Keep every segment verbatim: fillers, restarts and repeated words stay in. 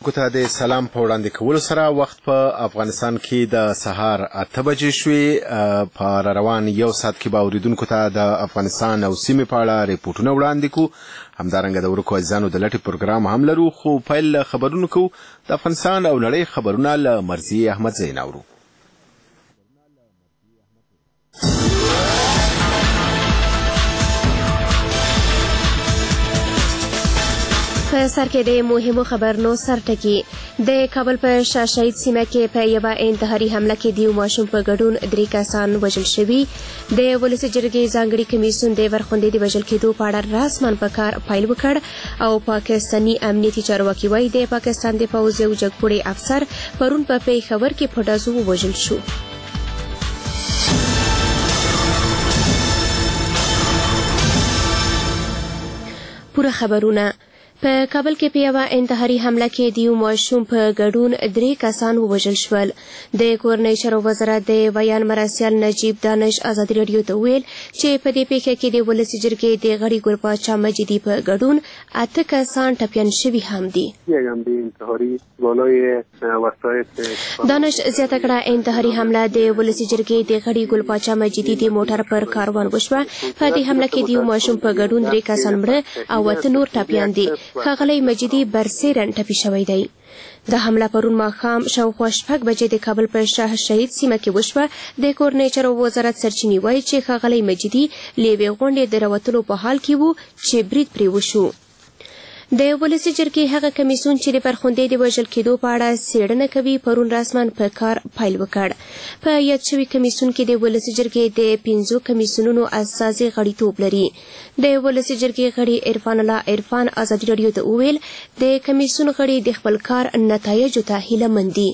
کوته د سلام په وړاندې کولو سره وخت په افغانستان کې د سهار اته بجې شوې. په روان یو ساعت کې به اوریدونکو ته د افغانستان او سیمې په اړه ریپورټونه وړاندې کوو. همدارنګه د ورکو عزیزانو د لټې پروګرام هم لرو، خو پیل خبرونو کوو. د افغانستان او نړۍ خبرونه له مرضیې احمدزی ناورو. په سر کې د مهمو خبرونو سرټکي. د کابل په شاه شهید سیمه کې په یوه انتحاري حمله کې د یو ماشوم په ګډون درې کسان وژل شوي. د ولسي جرګې ځانګړي کمیسیون د ورخوندې د وژل کېدو په اړه رسما په کار پیل وکړ او پاکستاني امنیتي چارواکي وایي د پاکستان د پوځ یو جګپوړی افسر پرون په پېښور کې په ډزو ووژل شو. پوره خبرونه. په کابل کې په یوه انتحاري حمله کې د یو ماشوم په ګډون درې کسان ووژل شول. د کورنۍ چارو وزارت د بیان مرستیال نجیب دانش ازادي راډیو ته وویل چې په دې پیښه کې د ولسي جرګې د غړي ګل پاچا مجیدي په ګډون اته کسان ټپیان شوي هم دي. دانش زیاته کړه انتحاري حمله د ولسي جرګې د غړي ګل پاچا مجیدي د موټر پر کاروان وشوه. په دې حمله کې د یو ماشوم په ګډون درې کسان مړه او اته نور ټپیان دي. ښاغلی مجیدي برسیرن ټپي شوی دی. د حمله پرون ماښام شاوخوا شپږ بجې د کابل په شاه شهید سیمه کې وشوه. د کورنۍ چارو وزارت سرچینې وایي چې ښاغلی مجیدي له یوې غونډې د راوتلو په حال کې و چې برید پرې وشو. د ولسي جرګې هغه کمیسیون چې د فرخندې د وژل کېدو په اړه څېړنه کوي پرون رسما په کار پیل وکړ. په یاد شوي کمیسیون کې د ولسي جرګې د پنځو کمیسیونونو اساسي غړیتوب لري. د ولسي جرګې غړي عرفان الله عرفان ازادي راډیو ته وویل د کمیسیون غړي د خپل کار نتایجو ته هیله مند دي.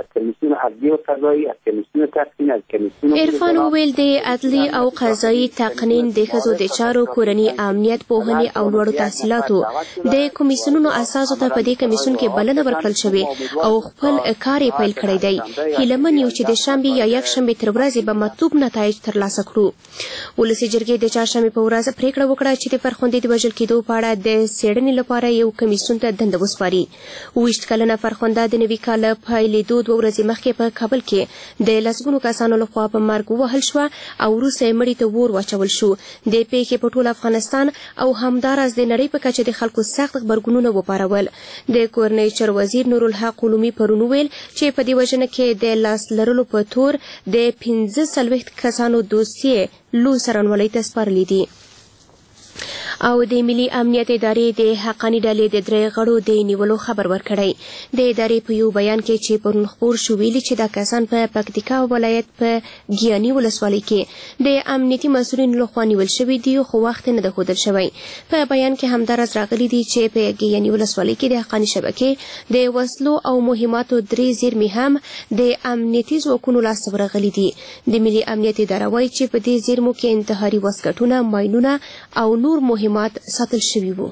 عرفان وویل د عدلي او قضایي تقنین د ښځو د چارو کورني امنیت پوهنې او لوړو تحصیلاتو د کمیسیونونو اساسو ته په دې کمیسیون کې بلنه ورکړل شوې او خپل کار یې پیل کړی دی. هیله من یو چې د شنبې یا یکشنبې تر ورځې به مطلوب نتایج ترلاسه کړو. ولسي جرګې د چهارشنبې په ورځ پریکړه وکړه چې د فرخندې د وژل کېدو په اړه د څېړنې لپاره یو کمیسیون ته دنده وسپاري. اوویشت کلنه فرخنده د نوي کال له پیلېدو دوه ورځې مخکې په کابل کې د لسګونو کسانو لخوا په مرګ ووهل شوه او وروسته یې مړي ته اور واچول شو. د پیښې په ټول افغانستان او همداراز د نړۍ په کچه د خلکو سخت غبرګونونه وپارول. د کورنۍ چارو وزیر نورالحق علومي پرون وویل چې په دې وژنه کې د لاس لرلو په تور د پنځه څلوېښت کسانو دوسیې لوی څارنوالۍ ته سپارلي دي. او د ملي امنیت ادارې د حقاني ډلې د درې غړو د نیولو خبر ورکړی. د ادارې په یو بیان کې چې پرون خپور شو ویلي چې دا کسان په پکتیکا ولایت په ګیاني ولسوالۍ کې د امنیتي مسؤلینو لخوا نیول شوي دي، خو وخت نه ده ښودل شوی. په بیان کې همداراز راغلي دي چې په ګیاني ولسوالۍ کې د حقاني شبکې د وسلو او مهماتو درې زیرمې هم د امنیتي ځواکونو لاسته ورغلي دي. د ملي امنیت اداره وایي چې په دې زیرمو کې انتحاري وسکټونه، ماینونه او نور مهمات ساتل شوي وو.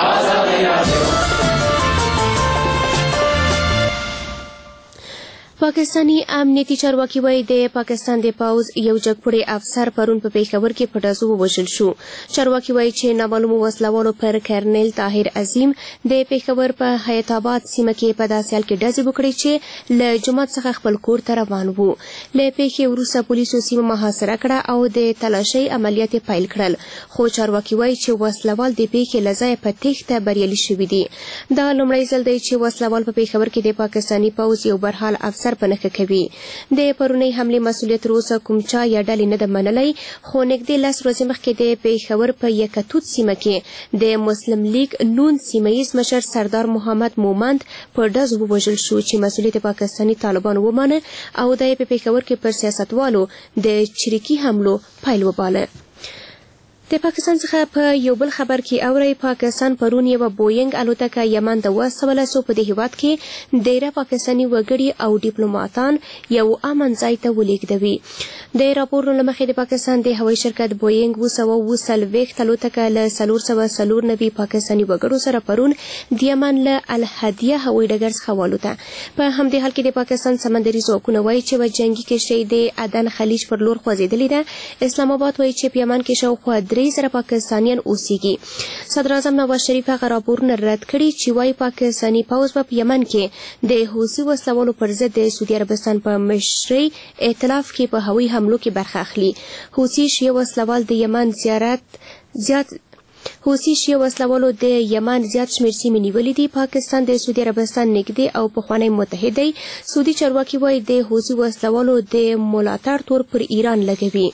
پاکستاني امنیتي چارواکي وایي د پاکستان د پوځ یو جګپوړی افسر پرون په پېښور کې په ډزو ووژل شو. چارواکي وایي چې نامعلومو وسلوالو پر کرنیل طاهر عظیم د پېښور په حیات آباد سیمه کې په داسې حال کې ډزې وکړې چې له جومات څخه خپل کور ته روان وو. له پېښې وروسته پولیسو سیمه محاصره کړه او د تلاشۍ عملیات یې پیل کړل، خو چارواکي وایي چې وسلوال د پېښې له ځایه په تېښته بریالي شوي دي. دا لومړی ځل دی چې وسلوال په پېښور کې د پاکستاني پوځ یو برحال افسر په نښه کوي. د پرونۍ حملې مسؤلیت روسه کوم چا یا ډلې نه ده منلی، خو نږدې لس ورځې مخکې د پېښور په یکتوت سیمه کې د مسلم لیگ نون سیمه ییز مشر سردار محمد مومند په ډزو ووژل شو چې مسؤلیت پاکستاني طالبانو ومانه او دا یې په پېښور کې پر سیاستوالو د چریکي حملو پیل وباله. د پاکستان څخه په یو بل خبر کې اورئ پاکستان پرون یوه بوینګ الوتکه یمن ته واستوله څو په دې هېواد کې ډېره پاکستاني وګړي او ډیپلوماتان یو امن ځای ته ولېږدوي. د راپورونو له مخې د پاکستان د هوایي شرکت بوینګ اوه سوه اوه څلوېښت الوتکه له څلور سوه څلور نوي پاکستاني وګړو سره پرون د یمن له الهدیه هوایي ډګر څخه والوته. په همدې حال کې د پاکستان سمندري ځواکونه وایي چې یوه جنګي کشتۍ د عدن خلیج پر لور خوځېدلې ده. اسلام آباد وایي چې په یمن کې شاوخوا درې درې زره پاکستانیان اوسېږي. صدر اعظم نواز شریف هغه راپورونه رد کړي چې وايي پاکستاني پوځ په یمن کې د حوثي وسلوالو پر ضد د سعودي عربستان په مشرۍ ائتلاف کې په هوایي حملو کې برخه اخلي. حوثي شیعه وسلوال د یمن زیارت زیات حوثي شیعه وسلوالو د یمن زیات شمېر سیمې نیولې دي. پاکستان د سعودي عربستان نږدې او پخوانی متحد دی. سعودي چارواکي وایي د حوثي وسلوالو د ملاتړ تور پر ایران لګوي.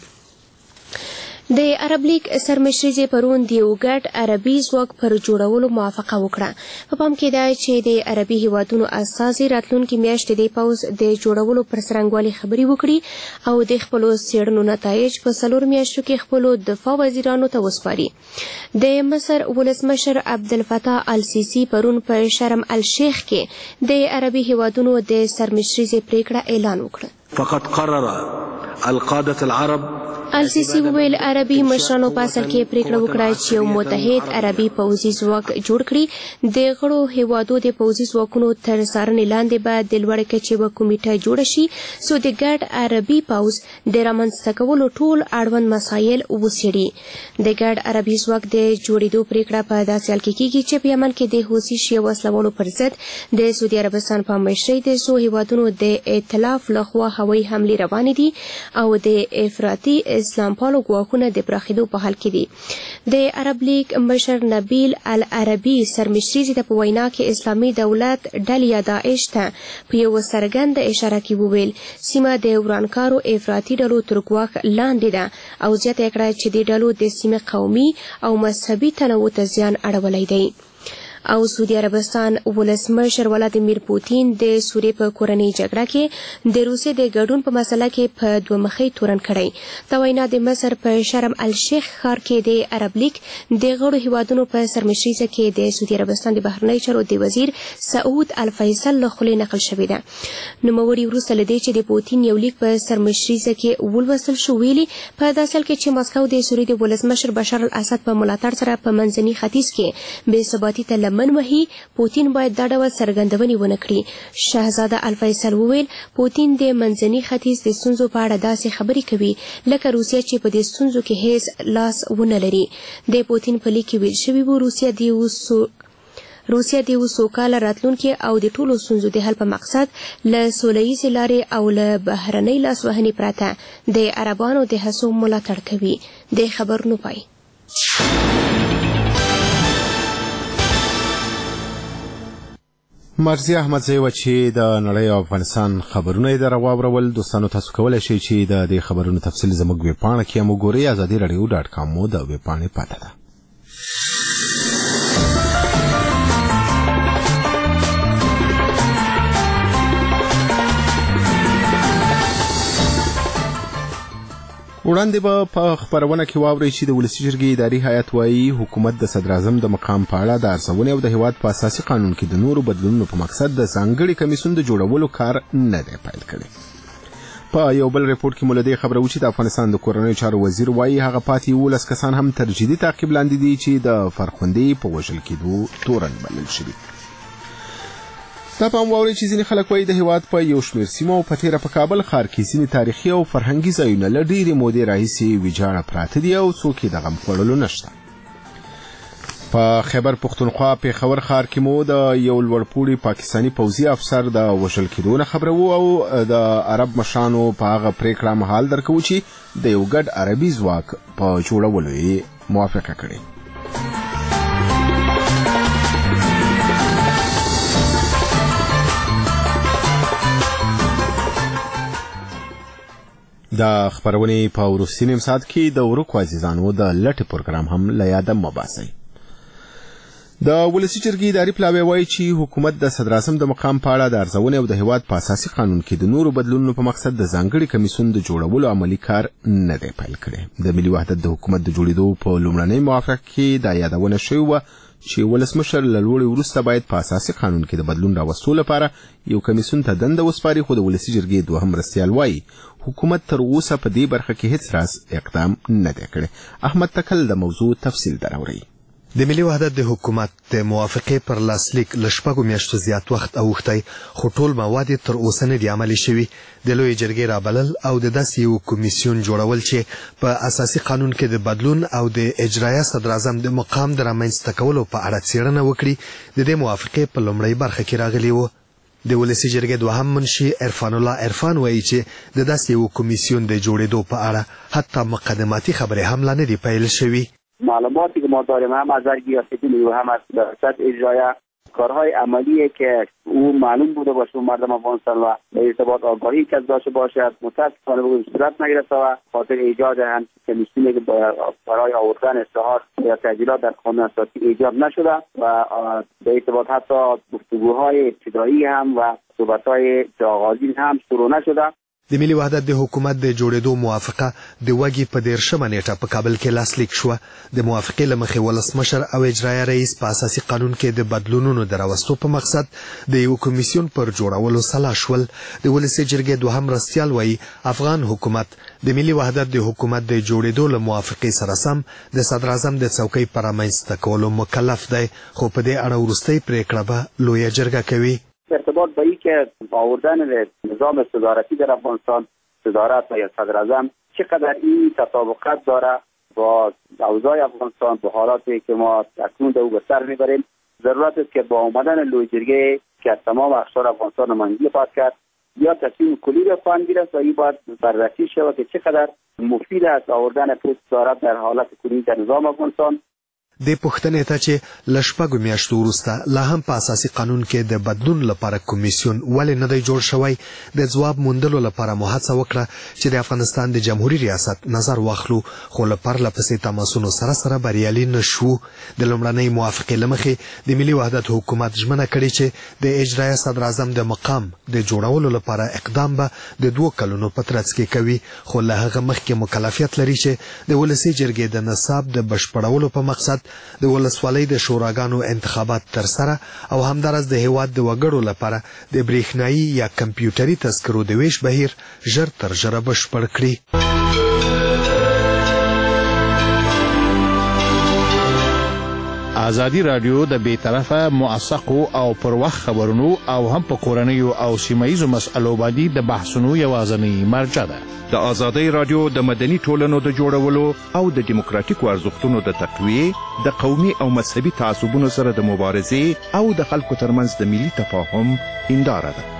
د عرب لیگ سرمشري پرون د یو ګډ عربي ځواک پر جوړولو موافقه وکړه. په پام کې ده چې د عربي هیوادونو استازي راتلونکي میاشت د پوځ د جوړولو پر څرنګوالي خبرې وکړي او د خپلو څېړنو نتایج په څلور میاشتو کې خپلو دفاع وزیرانو ته وسپاري. د مصر ولسمشر عبدالفتاح السیسي پرون په شرم الشیخ کې د عربي هیوادونو د سرمشري پریکړه اعلان وکړه. فقط قرر القادة العرب السیسي وویل عربي مشرانو په اصل کې پریکړه وکړه چې یو متحد عربي پوځي ځواک جوړ کړي. د غړو هیوادو د پوځي ځواکونو تر څارنې لاندې به د لوړې کچې یوه کمیټه جوړه شي څو د ګډ عربي پوځ د رامنځته کولو ټول اړوند مسایل وڅېړي. د ګډ عربي ځواک د جوړېدو پریکړه په داسې حال کې کېږي چې په یمن کې د حوثي شیعه وسلوالو پر ضد د سعودي عربستان په مشرۍ د څو هیوادونو د ائتلاف لخوا هوایي حملې روانې دي او د افراطي اسلام پالو ګواښونه د پراخېدو په حال کې دي. د عرب لیگ مشر نبیل العربي سرمشري ته په وینا کې اسلامي دولت ډلې یا داعش ته په یوه څرګنده اشاره کې وویل سیمه د ورانکارو افراطي ډلو تر ګواښ لاندې ده او زیاته کړه چې د ډلو د سیمې قومي او مذهبي تنوع ته زیان اړولی دی. او سعودي عربستان ولسمشر ولادیمیر پوتین د سوریې په کورنۍ جګړه کې د روسیې د ګډون په مسله کې په دوه مخی تورن کړی. دا وینا د مصر په شرم الشیخ ښار کې د عرب لیگ د غړو هیوادونو په سرمشري کې د سعودي عربستان د بهرنیو چارو د وزیر سعود الفیصل له خولې نقل شوې ده. نوموړي وروسته له دې چې د پوتین یو لیک په سرمشري کې ولوستل شو ویلي په داسې حال کې چې مسکو د سوریې د ولسمشر بشار الاسد په ملاتړ سره په منځني ختیځ کې بې ثباتي ته من وهي پوتین باید دا ډول څرګندونې ونه کړي. شهزاده الفیصل وویل پوتین د منځني ختیځ د ستونزو په اړه داسې خبرې کوي لکه روسیه چې په دې ستونزو کې هیڅ لاس ونه لري. د پوتین په لیک کې ویل شوي وو روسیه د یو سو روسیه د یو سوکاله راتلونکي او د ټولو ستونزو د حل په مقصد له سوله ییزې لارې او له بهرنۍ لاسوهنې پرته د عربانو د هڅو ملاتړ کوي. د خبرونو پای. مرزي احمدزی و چې د نړۍ او افغانستان خبرونه یې در واورول. دوستانو تاسو کولی شئ چې د دې خبرونو تفصیل زموږ ویبپاڼه کې هم وګورئ. ازادي راډیو ډاټ کام مو د ویبپاڼې پته ده. وړاندې به په خبرونه کې واورئ چې د ولسي جرګې اداري هیئت وایي حکومت د صدر اعظم د مقام په اړه د ارزونې او د هیواد په اساسي قانون کې د نورو بدلونونو په مقصد د ځانګړي کمیسیون د جوړولو کار نه دی پیل کړی. په یو بل ریپورت کې مو له دې خبره و چې د افغانستان د کورنیو چارو وزیر وایي هغه پاتې یولس کسان هم تر جدي تعقیب لاندې دي چې د فرخندې په وژل کېدو تورن بلل شوي. دا پام واورئ چې ځینې خلک وایي د هیواد په یو شمېر سیمو او په تېره په کابل ښار کې ځینې تاریخي او فرهنګي ځایونه له ډېرې مودې راهیسې ویجاړه پراته دي او څوک یې د غم خوړلو نشته. په خیبر پښتونخوا پېښور ښار کې مو د یو لوړپوړي پاکستاني پوځي افسر د وژل کېدو نه خبره وو او د عرب مشرانو په هغه پرېکړه مهال درکوو چې د یو ګډ عربي ځواک په جوړولو یې موافقه کړې. د خبرونې په وروستي نیم ساعت کې د ورکو عزیزانو د لټې پروګرام هم له یاده مه باسئ. د ولسي جرګې اداري پلاوی وایي چې حکومت د صدر اعظم د مقام په اړه د ارزونې او د هیواد په اساسي قانون کې د نورو بدلونونو په مقصد د ځانګړي کمیسیون د جوړولو عملي کار نه دی پیل کړی. د ملي وحدت د حکومت د جوړېدو په لومړنۍ موافقه کې دا یادونه شوې وه چې ولسمشر له لوړې وروسته باید په اساسي قانون کې د بدلون راوستو لپاره یو کمیسیون ته دنده وسپاري، خو د ولسي جرګې دوهم مرستیال وایي حکومت تر اوسه په دې برخه کې هیڅ راز اقدام نه دی کړی. احمد تکل د موضوع تفصیل دراوړي. د ملي وحدت د حکومت د موافقې پر لاسلیک له شپږو میاشتو زیات وخت اوښتی، خو ټول مواد تر اوسه نه دي عملي شوي. د لویې جرګې رابلل او د داسې یو کمیسیون جوړول چې په اساسي قانون کې د بدلون او د اجرایه صدراعظم د مقام د رامنځته کولو په اړه څېړنه وکړي، د دې موافقې په لومړۍ برخه کې راغلي وو. د ولسي جرګې دوهم منشي عرفان الله عرفان وایي چې د داسې یو کمیسیون د جوړېدو په اړه حتی مقدماتي خبرې هم لا نه دي پیل شوي. معلوماتی که ما داریم هم از ارگیاستین و هم از سطح اجرایه کارهای عملیه که او معلوم بوده باشه و مردم افغانستان و به ارتباط آگاهی که داشته باشد متاسفانه به صورت نگرفته و خاطر ایجاد هم کمیسیونی که برای آوردن اصلاحات یا تعدیلات در قانون اساسی ایجاد نشده و به ارتباط حتی گفتگوهای ابتدایی هم و صحبتهای آغازین هم شروع نشده. د ملي وحدت د حکومت د جوړېدو موافقه د وږي په دېرشمه نیټه په کابل کې لاسلیک شوه. د موافقې له مخې ولسمشر او اجرایه رئیس په اساسي قانون کې د بدلونونو د راوستو په مقصد د یو کمیسیون پر جوړولو سلا شول. د ولسي جرګې دوهم مرستیال وایي افغان حکومت د ملي وحدت د حکومت د جوړېدو له موافقې سره سم د صدراعظم د څوکۍ په رامنځته کولو مکلف دی، خو په دې اړه وروستۍ پرېکړه به لویه جرګه کوي. ارتباط با این که آوردن نظام صدارتی در افغانستان، صدارت و یا صدراعظم چقدر این تطابقت داره با اوضاع افغانستان، با حالاتی که ما اکنون در او به سر میبریم، ضرورت است که با آمدن لوی جرگه که از تمام اقشار افغانستان نمایندگی خواهد کرد یا تصمیم کلی را خواهند گرفت و این باید بررسی شود که چقدر مفید است آوردن پست صدارت در حالت کنونی در نظام افغانستان. د پوښتنې ته چې له شپږو میاشتو وروسته لا هم په اساسي قانون کې د بدلون لپاره کمیسیون ولې نه دی جوړ شوی، د ځواب موندلو لپاره مو هڅه وکړه چې د افغانستان د جمهوري ریاست نظر واخلو، خو له پرله پسې تماسونو سره سره بریالي نه شو. د لومړنۍ موافقې له مخې د ملي وحدت حکومت ژمنه کړې چې د اجرایه صدراعظم د مقام د جوړولو لپاره اقدام به د دوو کلونو په ترڅ کې کوي، خو له هغه مخکې مکلفیت لري چې د ولسي جرګې د نصاب د بشپړولو په مقصد د ولسوالۍ د شوراګانو انتخابات ترسره او همدارس د هیواد د وګړو لپاره د برېښنایي یا کمپیوټري تذکرو د ویش بهیر ژر تر ژره بشپړ کړي. ازادي رادیو د بیطرفه موثقو او پر وخت خبرونو او هم په کورنیو او سیمایي مسألو باندې د بحثونو یوازینی مرجع ده. د ازادي رادیو د مدني ټولنو د جوړولو او د دیموکراتیکو ارزښتونو د تقویې، د قومي او مذهبي تعصبونو سره د مبارزې او د خلکو ترمنځ د ملي تفاهم هنداره ده.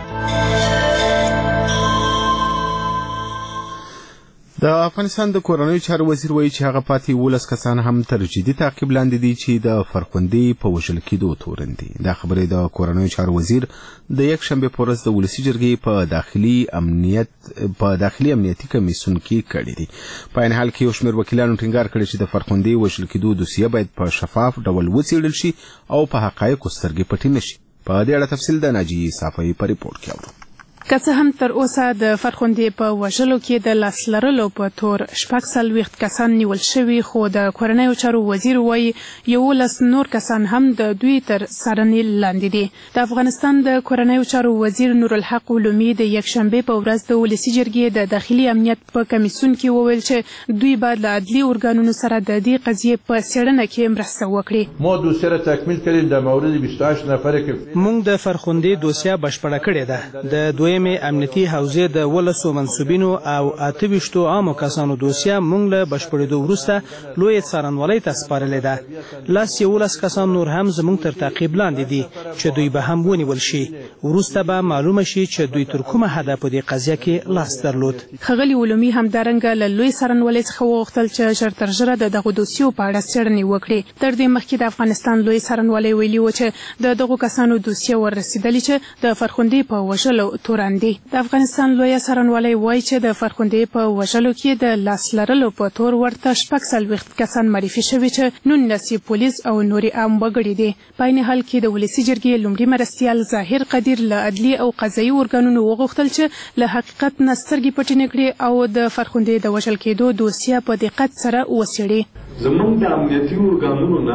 د افغانستان د کورنیو چارو وزیر وایي چې هغه پاتې ولس کسان هم تر جدي تعقیب لاندې دي چې د فرخندې په وژل کېدو تورن دي. دا خبرې د کورنیو چارو وزیر د یک شنبه په ورځ د ولسي جرګې په داخلي امنیت په داخلي امنیتي کمیسیون کې کړې دي. په عین حال کې یو شمېر وکیلانو ټینګار کړی چې د فرخندې وژل کېدو دوسیه باید په شفاف ډول وڅېړل شي او په حقایقو سترګې پټې نه شي. په دې اړه تفصیل د ناجیې صافۍ په ریپورټ کې اورو. که څه هم تر اوسه د فرخندې په وژلو کې د لاس لرلو په تور شپږ څلوېښت کسان نیول شوي، خو د کورنیو چارو وزیر وایي یولس نور کسان هم د دوی تر څارنې لاندې دي. د افغانستان د کورنیو چارو وزیر نورالحق علومي د یکشنبې په ورځ د ولسي جرګې د داخلي امنیت په کمیسیون کې وویل چې دوی باید له عدلي ارګانونو سره د دې قضیې په څېړنه کې مرسته وکړي. ما دوسیه را تکمیل کړیم. در مورد بیست و هشت نفر که موږ د فرخندې دوسیه بشپړه کړې ده. د دویم امنیتي حوزې د ولسو منصوبینو او اته ویشتو عامو کسانو دوسیه موږ له بشپړېدو وروسته لویې څارنوالۍ ته سپارلې ده. لاس یولس کسان نور هم زموږ تر تعقیب لاندې دي چې دوی به هم ونیول شي. وروسته به معلومه شي چې دوی تر کومه حده په دې قضیه کې لاس درلود. ښاغلي علومي همدارنګه له لوی څارنوالۍ څخه وغوښتل چې ژر تر ژره د دغو دوسیو په اړه څېړنې وکړي. تر دې مخکې د افغانستان لوی څارنوالۍ ویلي و چې د دغو کسانو دوسیه وررسېدلې چې د فرخندې په وژلو تورن دي. د افغانستان لوی څارنوالۍ وایي چې د فرخندې په وژلو کې د لاس لرلو په تور ورته شپږ څلوېښت کسان معرفي شوي چې نولس پولیس او نورې عام وګړي دي. په عین حال کې د ولسي جرګې لومړي مرستیال ظاهر قدیر له عدلي او قضایي ارګانونو وغوښتل چې له حقیقت نه سترګې پټې نه کړي او د فرخندې د وژل کېدو دوسیه په دقت سره وڅېړي. زموږ د امنیتي ارګانونو نه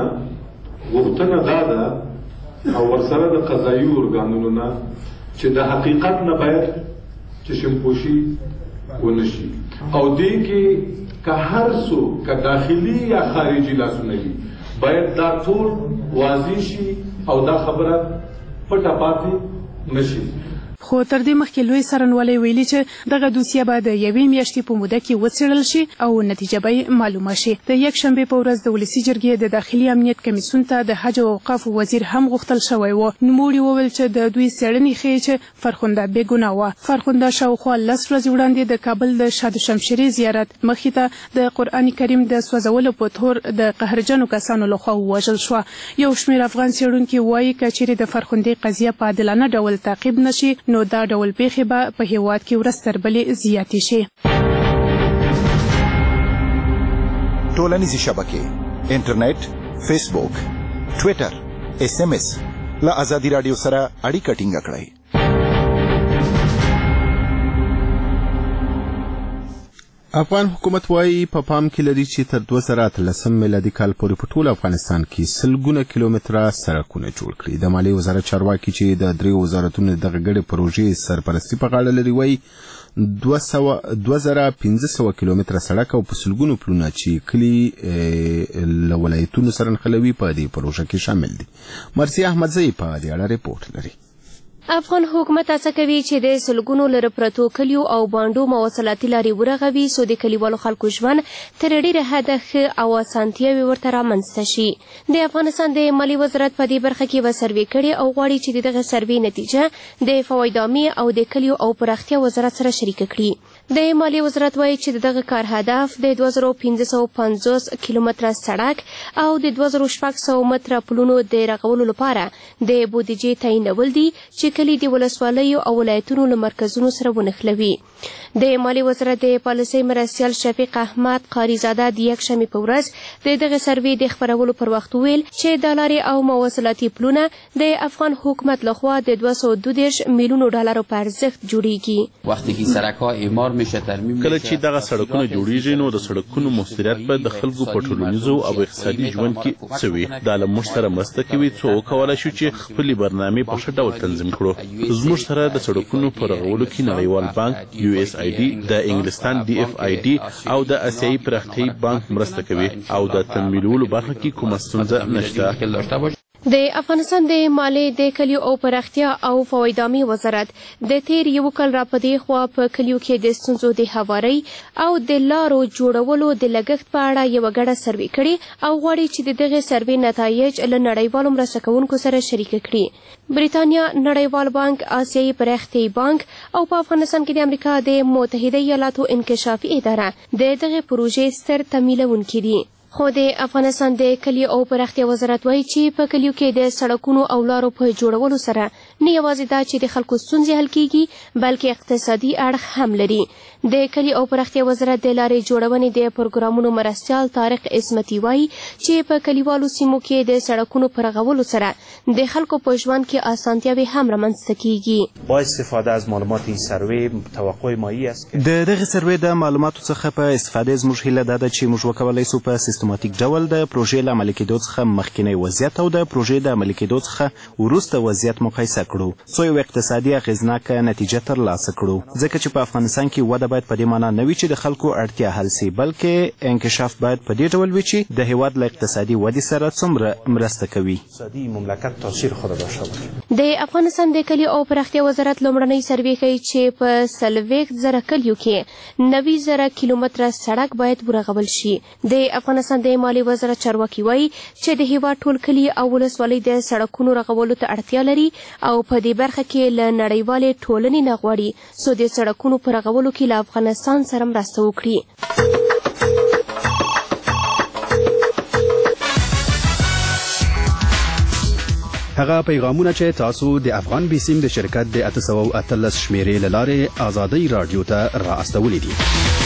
غوښتنه دا ده او ورسره د قضایي ارګانونو نه چې د حقیقت نه باید چشمپوشي ونشي او دې کې که هر څوک که داخلي یا خارجي لاسونه وي باید دا ټول واضح شي او دا خبره پټه پاتې نشي. خو تر دې مخکې لوی څارنوالۍ ویلي چې دغه دوسیه به د یوې میاشتې په موده کې وڅېړل شي او نتیجه به معلومه شي. د یکشنبې په ورځ د ولسي جرګې د داخلي امنیت کمیسیون ته د حج او اوقافو وزیر هم غوښتل شوی و. نوموړي وویل چې د دوی څېړنې ښیي چې فرخنده بې ګناه وه. فرخنده شاوخوا لس ورځې وړاندې د کابل د شادوشمشیرې زیارت مخې ته د قرآن کریم د سوځولو په تور د قهرجنو کسانو لخوا ووژل شوه. یو شمېر افغان څېړونکي وایي که چیرې د فرخندې قضیه په عادلانه ډول تعقیب نشي نو دا ډول پیښې به په هیواد کې ورځ تر بلې زیاتې شي. ټولنیزې شبکې، انټرنیټ، فیسبوک، ټویټر، اس ام اس له ازادي راډیو سره اړیکه ټینګه کړئ. افغان حکومت وايي په پا پام کې لري چې تر دوه زره اتلسم میلادي کال پورې په ټول افغانستان کې سلګونه کیلومتره سړکونه جوړ کړي. د مالیې وزارت چارواکي چې د درې وزارتونو دغه ګډې پروژې سرپرستي په غاړه لري وایي دوه زره پنځه سوه کیلومتره سړک او په سلګونو پلونه چې کلي له ولایتونو سره نښلوي په دې پروژه کې شامل دي. مرسي احمدزی په دې اړه ریپورت لري. افغان حکومت هڅه کوي چې د سلګونو لره پرتو کلیو او بانډو مواصلاتي لارې ورغوي څو د کلیوالو خلکو ژوند تر ډېره حده ښه او اسانتیاوې ورته رامنځته شي. د افغانستان د مالیې وزارت په دې برخه کې یوه سروې کړې او غواړي چې د دغه سروې نتیجه د فواید عامې او د کلیو او پراختیا وزارت سره شریکه کړي. د مالیې وزارت وایي چې د دغه کار هدف د دوه زره پنځه سوه پنځوس کیلومتره سړک او د دوه زره شپږ سوه متره پلونو د رغولو لپاره د بودیجې تعینول دي چې کلی د ولسوالیو او ولایتونو له مرکزونو سره ونښلوي. د مالیې وزارت د پالیسۍ مرستیال شفیق احمد قاریزاده د یکشنبې په ورځ د دغه سروې د خپرولو پر وخت ویل چې دا لارې او مواصلاتي پلونه د افغان حکومت لخوا د دوه سوه دوه دېرش میلیونو ډالرو په ارزښت جوړیږي. وقتی که سرک‌ها اعمار میشه ترمیم کله چې دغه سړکونه جوړیږي نو د سړکونو مؤثریت به د خلکو په ټولنیزو او اقتصادي ژوند کې څه وي. دا له موږ سره مرسته کوي څو وکولی شو چې خپلې برنامې په ښه ډول تنظیم کړو. زموږ سره د سړکونو په رغولو کې نړیوال بانک، یو اس آی ډي، د انګلستان ډي اف آی ډي او د اسیایي پراختیایي بانک مرسته کوي او د تمویلولو برخه کې کومه ستونزه نشته. د افغانستان د مالیې د کلیو او پراختیا او فواید عامې وزارت د تیر یو کال راپدې خوا په کلیو کې د ستونزو د هوارۍ او د لارو جوړولو د لګښت په اړه یوه ګډه سروې کړې او غواړي چې د دغې سروې نتایج له نړیوالو مرسته کوونکو سره شریکه کړي. بریتانیا، نړیوال بانک، آسیایي پراختیایي بانک او په افغانستان کې د امریکا د متحده ایالاتو انکشافي اداره د دغې پروژې ستر تمویلونکي دي. خو د افغانستان د کلی او پراختیا وزارت وایي چې په کلیو کې د سړکونو او لارو په جوړولو سره نه یوازې دا چې د خلکو ستونزې حل کیږي بلکې اقتصادي اړخ هم لري. د کلی او پراختیا وزارت د لارې جوړونې د پروګرامونو مرستیال طارق عصمتي وایي چې په کلیوالو سیمو کې د سړکونو په رغولو سره د خلکو په ژوند کې اسانتیاوې هم رامنځته کیږي. با استفاده از معلومات این سروې توقع مایی است که د دغه سروې د معلوماتو څخه په استفاده زموږ هیله ده چې موږ وکولای سو په سیستماتیک ډول د پروژې له عملي کېدو څخه مخکینی وضعیت او د پروژې د عملي کېدو څخه وروسته وضعیت مقایسه کړو څو یو اقتصادي اغېزناکه نتیجه ترلاسه کړو. ځکه چې په افغانستان کې وده باید په دې معنا نه وي چې د خلکو اړتیا حل سي بلکې انکشاف باید په دې ډول وي چې د هیواد له اقتصادي ودې سره څومره مرسته کوي. اقتصادي مملکت تاثیر خود داشته باشه. د افغانستان د کلی او پراختیا وزارت لومړنۍ سروې ښیي چې په څلوېښت زره کلیو کې نوي زره کیلومتره سړک باید ورغول شي. د افغانستان د مالیې وزارت چارواکي وایي چې د هیواد ټول کلي او ولسوالۍ د سړکونو رغولو ته اړتیا لري او په دې برخه کې له نړیوالې ټولنې نه غواړي څو د سړکونو په رغولو کې له افغانستان سره مرسته وکړي. هغه پیغامونه چې تاسو د افغان بیسیم د شرکت د اته سوه او اتلس شمیرې له لارې ازادۍ راډیو ته را استولي دي.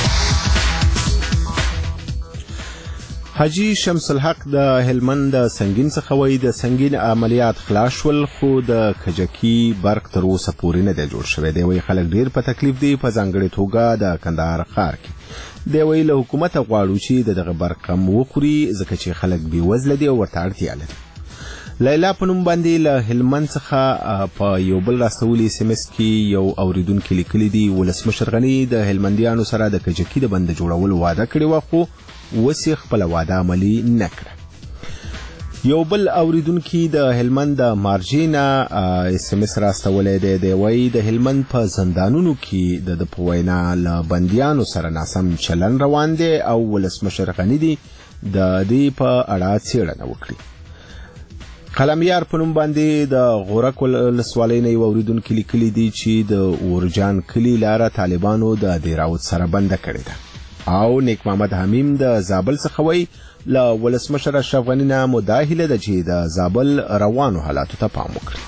حاجی شمس الحق د هلمند د سنگین څخه وایي د سنگین عملیات خلاص شول خو د کجکي برق تر اوسه پورې نه دی جوړ شوی. دی وایي خلک ډېر په تکلیف دي په ځانګړې توګه د کندهار ښار کې. دی وایي له حکومته غواړو چې د دغه برق هم وخوري ځکه چې خلک بېوزله دي او ورته اړتیا لري. لیلا په نوم باندې له هلمند څخه په یو بل راستولي اس ام اس کې یو اوریدونکي لیکلي دي ولسمشر غني د هلمندیانو سره د کجکي د بند جوړولو وعده کړې وه خو اوس یې خپله وعده عملي نه کړه. یو بل اوریدونکي د هلمند د مارجینا اس ام اس راستولې دی دی وایي د هلمند په زندانونو کې د د پوینا ل بنديانو سره ناسم چلن روان دی او ولسمشر غنی دی د دې په اړه څېړنه وکړي. قلمیار په نوم باندې د غورک ولسوالۍ نه یو اوریدونکي لیکلي دي چې د اورجان کلي لاره طالبانو د دیراوت سره بنده کړې ده او نیک محمد حمیم د زابل څخه وایي لا ولسمشر اشرف غنی نه مداهله د چې د زابل روانو حالاتو ته پام وکړي.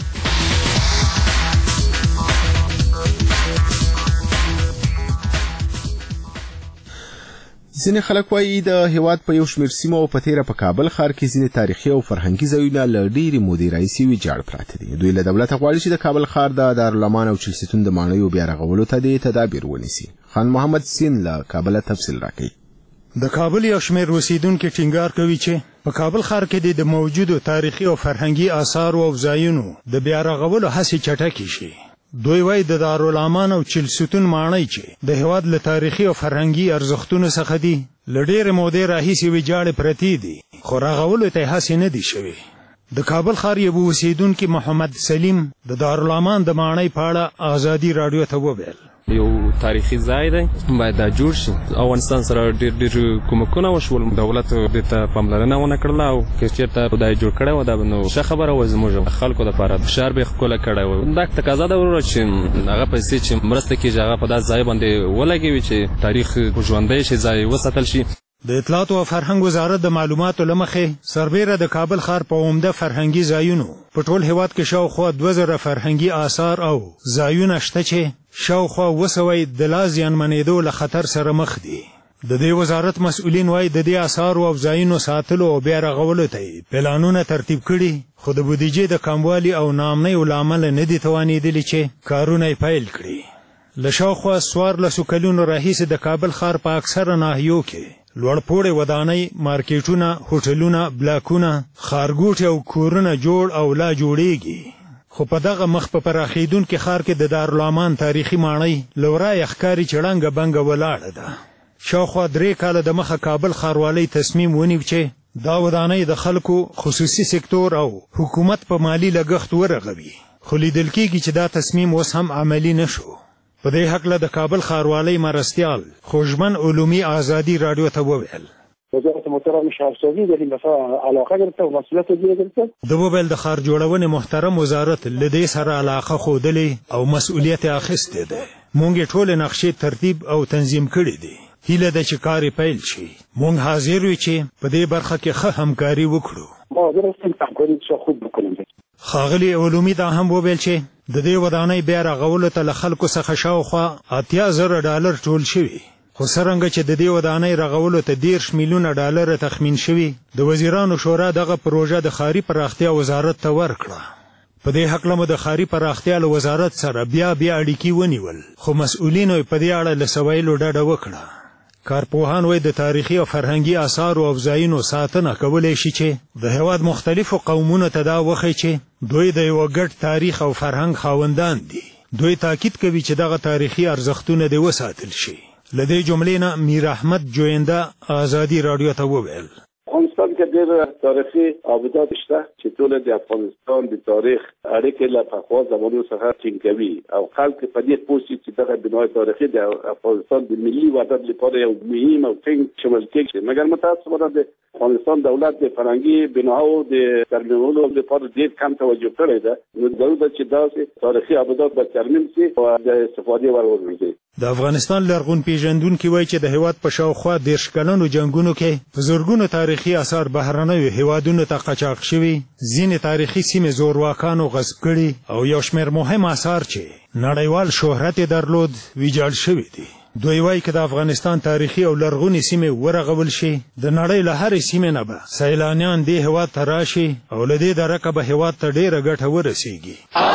ځینې خلک وایي د هیواد په یو شمېر سیمو او په تیره په کابل ښار کې ځینې تاریخي او فرهنګي ځایونه له ډېرې مودې راهیسې ویجاړ پراته دي. دوی له دولته غواړي چې د کابل ښار د دارالامان او چهلستون د ماڼیو بیا رغولو ته د تدابیر ونیسي. خان محمد سین له کابله تفصیل راکوي. د کابل یو شمېر اوسیدونکي ټینګار کوي چې په کابل ښار کې د موجودو تاریخي او فرهنګي آثارو او ځایونو د بیا رغولو هڅې چټکې شي. دوی وایي د دارالامان او چهلستون ماڼۍ چې د هېواد له تاریخي او فرهنګي ارزښتونو څخه دي له ډېرې مودې راهیسې ویجاړې پرتې دي خو رغولو ته یې هڅې نه دي شوې. د کابل ښار یو اوسیدونکي محمد سلیم د دارالامان د ماڼۍ په اړه ازادي راډیو ته وویل یو تاریخي ځای دی باید دا جوړ شي. افغانستان سره ډېر ډېر کومکونه وشول دولت دې ته پاملرنه ونه کړله او که چېرته دا جوړ کړی و دا به نو ښه خبره وه زموږ خلکو دپاره فشار به یې ښکله کړی و. دا تقاضا ده وروره چې هغه پیسې چې مرسته کېږي هغه په دا ځای باندې ولګوي چې تاریخ ژوندی شي ځای وساتل شي. د اطلاعاتو او فرهنګ وزارت د معلوماتو له مخې سربیره د کابل ښار په عمده فرهنګي ځایونو په ټول هېواد کې شاوخوا دوه زره فرهنګي آثار او ځایونه شته چې شاوخوا اووه سوه یې د لا زیانمنېدو له خطر سره مخ دي. د دې وزارت مسؤلین وایي د دې آثارو او ځایونو ساتلو او بیا رغولو ته یې پلانونه ترتیب کړي خو د بودیجې د کموالي او ناامنیو له امله نه دي توانېدلي چې کارونه یې پیل کړي. له شاوخوا څوارلسو کلونو راهیسې د کابل ښار په اکثره ناحیو کې لوړپوړې ودانۍ، مارکیټونه، هوټلونه، بلاکونه، ښارګوټي او کورونه جوړ او لا جوړیږي. خو په دغه مخ په پراخېدونکي ښار کې د دارالامان تاریخي ماڼۍ له ورایه ښکاري چې ړنګه بنګه ولاړه ده. شاوخوا درې کاله د مخه کابل ښاروالۍ تصمیم ونیو چې دا ودانۍ د خلکو، خصوصي سکتور او حکومت په مالي لګښت ورغوي خو لیدل کېږي چې دا تصمیم اوس هم عملي نه شو. په دې هکله د کابل ښاروالۍ مرستیال خوشمن علومي ازادي راډیو ته وویل وزارت محترم شهرسازی در این دفعه علاقه گرفته و مسئولیت رو گرفته. د وویل د ښار جوړونې محترم وزارت له دې سره علاقه ښودلې او مسئولیت یې اخیستی دی. موږ یې ټولې نقشې ترتیب او تنظیم کړي دي. هیله ده چې کار یې پیل شي. موږ حاضر یو چې په دې برخه کې ښه همکاري وکړو. ما حاضر هستیم همکاري خوب بکنیم. ښاغلي علومي دا هم وویل چې د دې ودانۍ بیا رغولو ته له خلکو څخه شاوخوا اتیا زره ډالر ټول شوي خو څرنګه چې د دې ودانۍ رغولو ته دېرش میلیونه ډالره تخمین شوي د وزیرانو شورا دغه پروژه د ښاري پراختیا وزارت ته ورکړه. په دې هکله مو د ښاري پراختیا له وزارت سره بیا بیا اړیکې ونیول خو مسؤلینو یې په دې اړه له څه ویلو ډډه وکړه. کارپوهان وایي د تاریخي او فرهنګي آثارو او ځایونو ساتنه کولی شي چې د هېواد مختلفو قومونو ته دا وښیي چې دوی د یوه ګډ تاریخ او فرهنګ خاوندان دي. دوی تاکید کوي چې دغه تاریخي ارزښتونه دې وساتل شي. له دې جملې نه میر احمد جوینده ازادي راډیو ته وویل افغانستان کې ډېر تاریخي آبادات شته چې ټول د افغانستان د تاریخ اړیکې له پخوا زمانو څخه ټینګ کوي او خلک په دې پوه شي چې دغه بنای تاریخي د افغانستان د ملي وحدت لپاره یو مهم او ټینګ شمول کېږي. مګر متاسفانه د افغانستان دولت د فرهنګي بناو د ترمیمولو لپاره ډېر کم توجه کړی ده. نو ضرور ده چې داسې تاریخي آبادات به ترمیم شي او د استفادې وړ وګرځي. د افغانستان لرغون پیژندونکي وایي چې د هېواد په شاوخوا دېرش کلنو جنګونو کې په زرګونو تاریخي آثار بهرنیو هېوادونو ته قاچاق شوي، ځینې تاریخي سیمې زورواکانو غصب کړي او یو شمېر مهم آثار چې نړیوال شهرت یې درلود ویجاړ شوي دي. دوی وایي که د افغانستان تاریخي او لرغونې سیمې ورغول شي د نړۍ له هرې سیمې نه به سیلانیان دې هېواد ته راشي او له دې درکه به هېواد ته ډېره ګټه ورسیږي.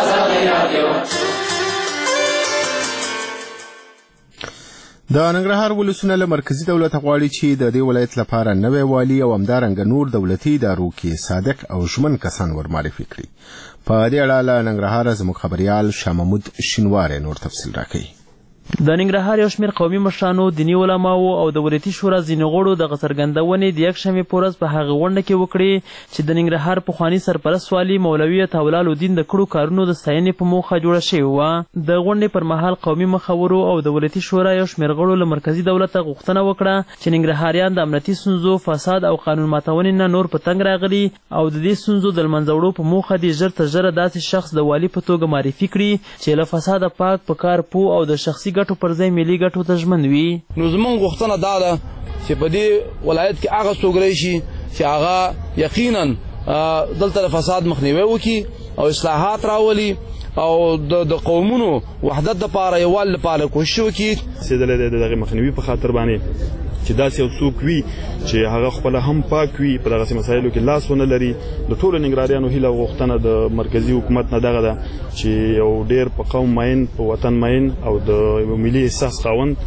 د ننګرهار ولسونه له مرکزي دولت غواړي چې د دې ولایت لپاره نوی والي او همدارنګه نور دولتي ادارو کې صادق او ژمن کسان ورمعرفي کړي. په دې اړه له ننګرهاره زموږ خبریال شاه محمود شینواری نور تفصیل راکوي. د ننګرهار یو شمېر قومي مشرانو، دیني علماو او د ولایتي شورا ځینې غړو دغه څرګندونې د یکشنبې په ورځ په هغه غونډه کې وکړې چې د ننګرهار پخواني سرپرست والي مولوي عطاالله الدین د کړو کارونو د ستاینې په موخه جوړه شوې وه. د غونډې پر مهال قومي مخورو او د ولایتي شورا یو شمېر غړو له مرکزي دولته غوښتنه وکړه چې ننګرهاریان د امنیتي ستونزو، فساد او قانون ماتونې نه نور په تنګ راغلي او د دې ستونزو د له منځه وړو په موخه دې ژر تر ژره داسې شخص د والي په توګه معرفي کړي چې له فساده پاک، په کار پوه او د شخصي ګټو پر ځای ملي ګټو ته ژمن وي. نو زموږ غوښتنه دا ده چې په دې ولایت کې هغه څوک راشي چې هغه یقینا دلته د فساد مخنیوی وکړي او اصلاحات راولي او د قومونو وحدت دپاره یووالي لپاره کوشش وکړي. رسېدلی دی د دغې مخنیوي په خاطر باندې چې داسې یو څوک وي چې هغه خپله هم پاک وي، په دغسې مسایلو کې لاس ونه لري. د ټولو ننګرهاریانو هیله او غوښتنه د مرکزي حکومت نه دغه ده چې یو ډېر په قوم مین، په وطن مین او د ملي احساس خاوند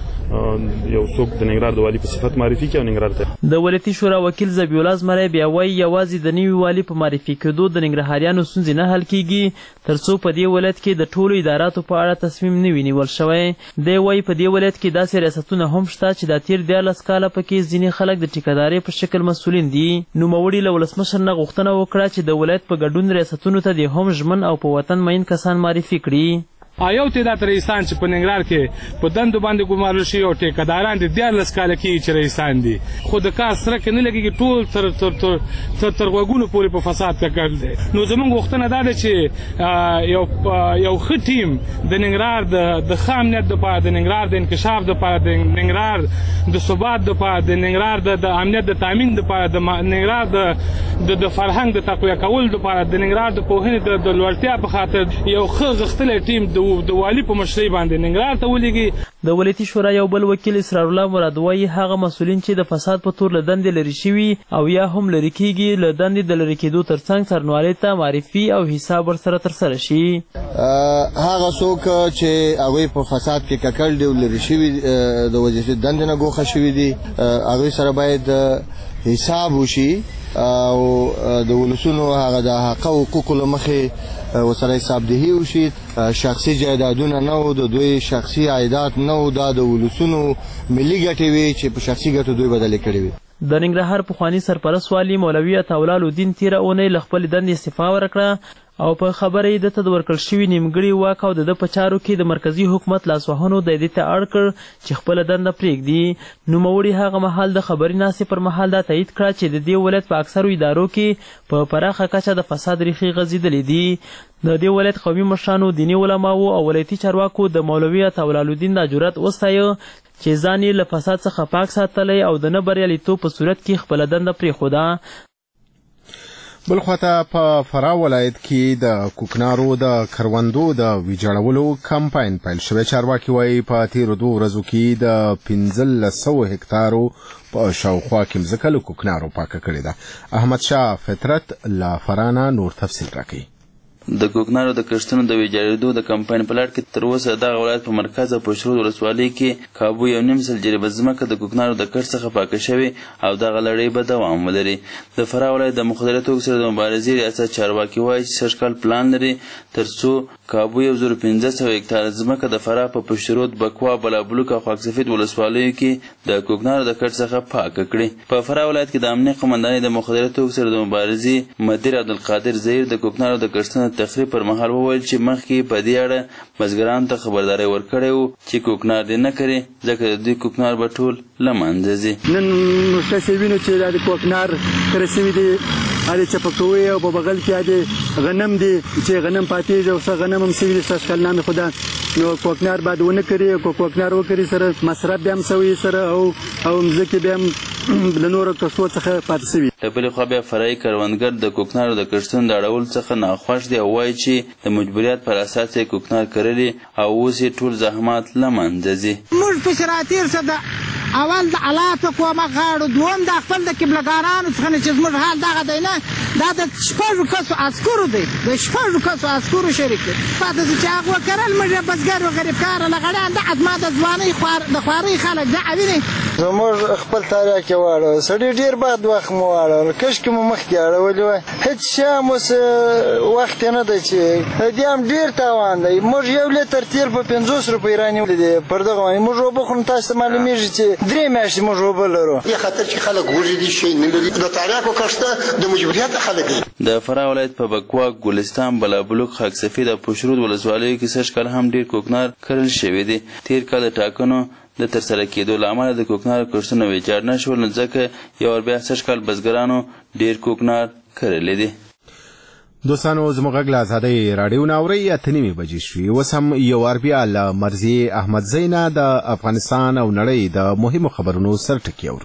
یو څوک د ننګرهار د والي په صفت معرفي کړي او ننګرهار ته. د ولایتي شورا وکیل ذبیح الله زمری بیا وایي یوازې د نوي والي په معرفي کېدو د ننګرهاریانو ستونزې نه حل کېږي تر څو په دې ولایت کې د ټولو اداراتو په اړه تصمیم نه وي نیول شوی. دی وایي په دې ولایت کې داسې ریاستونه هم شته چې د تېر دیارلس کاله پکې ځینې خلک د ټیکهدارۍ په شکل مسؤلین دي. نوموړي له ولسمشر نه غوښتنه وکړه چې د ولایت په ګډون ریاستونو ته د هم ژمن او په وطن مین کسان معرفي کړي. یو تعداد رئیسان چې په ننګرهار کې په دندو باندې ګمارل شوي او ټیکهداران د دیارلس کاله کېږي چې رئیسان دي، خو د کار سره کې نه لګېږي، ټول تر تر تر تر غوږونو پورې په فساد ککړ دی. نو زموږ غوښتنه دا ده چې یو یو ښه ټیم د ننګرهار د ښه امنیت دپاره، د ننګرهار د انکشاف دپاره، د ننګرهار د ثبات دپاره، د ننګرهار د امنیت د تامین دپاره، د ننګرهار د د فرهنګ د تقویه کولو دپاره، د ننګرهار د پوهنې د لوړتیا په خاطر یو ښه غښتلی ټیم د د والي په مشرۍ باندې ننګرهار ته ولېږي. د ولایتي شورا یو بل وکیل اسرار الله مراد وایي هغه مسؤلین چې د فساد په تور له دندې لرې شوي او یا هم لرې کېږي، له دندې د لرې کېدو تر څنګ څارنوالۍ ته معرفي او حساب ورسره ترسره شي. هغه څوک چې هغوی په فساد کې ککړ دي او لرې شوي د وظیفې دندې نه ګوښه شوي دي، هغوی سره باید حساب وشي او د ولسونو هغه د حق او حقوقو له مخې ورسره حسابدهي وشي. شخصي جایدادونه نه وو، د دوی شخصي عایدات نه وو، دا د ولسونو ملي ګټې وې چې په شخصي ګټو دوی بدلې کړې وې. د ننګرهار پخواني سرپرست والي مولوي عطاالله الدین تېره اونۍ له خپلې دندې استعفا ورکړه او په خبره یې ده ته د ورکړل شوي نیمګړي واک او د ده په چارو کې د مرکزي حکومت لاسوهنو د دې ته اړ کړ چې خپله دنده پرېږدي. نوموړي هغه مهال د خبري ناستې پر مهال دا تایید کړه چې د دې ولایت په اکثرو ادارو کې په پراخه کچه د فساد ریښې غځېدلې دي. د دې ولایت قومي مشرانو، دیني علماو او ولایتي چارواکو د مولوي عطاالله الدین دا جرأت وستایه چې ځان یې له فساد څخه پاک ساتلی او د نه بریالیتوب په صورت کې خپله دنده پرېښوده. بل خواته په فراه ولایت کې د کوکنارو د کروندو د ویجاړولو کمپاین پیل شوی. چارواکي وایي په تېرو دوو ورځو کې د پنځلس سوه هکتارو په شاوخوا کې مځکه له کوکنارو پاکه کړې ده. احمد شاه فطرت له فراه نه نور تفصیل راکوي. د کوکنارو د کښتونو د ویجاړېدو د کمپاین په لړ کې تر اوسه دغه ولایت په مرکز او پشترود ولسوالۍ کې کابو یو نیم سل جریبه ځمکه د کوکنارو د کښت څخه پاکه شوې او دغه لړۍ به دوام ولري. د فراه ولایت د مخدره توکو سره د مبارزې ریاست چارواکي وایي چې سږ کال پلان لري تر څو کابو یو زر پنځه سوه هکتاره ځمکه د فراه په پشترود، بکوا، بلابلوک او خاکسفید ولسوالیو کې د کوکنارو د کښت څخه پاکه کړي. په فراه ولایت کې د امنیه قمندانۍ د مخدره توکو سره د مبارزې مدیر عبدالقادر زهیر د کوکنارو د کښتونو تخریب پر مهال وویل چې مخکې په دې اړه بزګرانو ته خبرداری ورکړی و چې کوکنار دې نه کري ځکه د دوی کوکنار به ټول له منځه ځي. نن موږ تاسې وینو چې دا د کوکنار کرې شوي دي، هلې چپکوي او په بغل کې د غنم دي چې غنم پاتېږي او څه غنم هم شوي دي ستاسو کال نامې خو دا نو کوکنار باید ونه کري. که کوکنار وکري سره مصرف بیا هم شوي سره او او مځکې بیا هم له نورو کسبو څخه پاتې شوي. له بلې خوا بیا فرعي کروندګر د کوکنارو د کښتونو د اړولو څخه ناخوښ دی او وایي چې د مجبوریت پر اساس یې کوکنار کرلي او اوس یې ټول زحمات له منځه ځي. موږ پسې راتېر شه د اول د علافه کومه غاړو، دوم د خپل د قبلګارانو څخه نه چې زموږ حال دغه دی نه، دا د شپږو کسو عسکرو دی، د شپږو کسو عسکرو شریک دی. پاتې چې هغه وکرل موږ بزګر و غریب کاره لغړیان د زما د ځوانۍ د خوارۍ خلک دا وینې زموږ خپل تاریخ کې واړه سړي ډېر بعد وخت مو واړه کشکې مو مخکې اړولي وای هېڅ شی هم اوس وخت یې نه دی چې دې هم ډېر تاوان دی موږ یو لیتر تیل په پنځوس روپۍ رانیولي دی پر دغه باندې موږ اوبه خو تاسو ته معلومېږي چې درې میاشتې موږ اوبه لرو دې خاطر چې خلک وږي دي شی نه لري د تاریخو کښته د مجبوریت خلک دي. د فراه ولایت په بکواک ګلستان بلابلوک خاک سفید او پشرود ولسوالیو کې سږ کال هم ډېر کوکنار کرل شوي دي. تېر کال د ټاکنو د ترسره کېدو له امله د کوکنارو کښتونه ویجاړ نه شول نو ځکه یو ور بیا سږ کال بزګرانو ډېر کوکنار کرلی دي. دوستانو زموږ غږ له ازادۍ راډیو نه اورئ اته نیمې بجې شوې. اوس هم یو وار بیا له مرضیې احمدزۍ نه د افغانستان او نړۍ د مهمو خبرونو سرټکي اورو.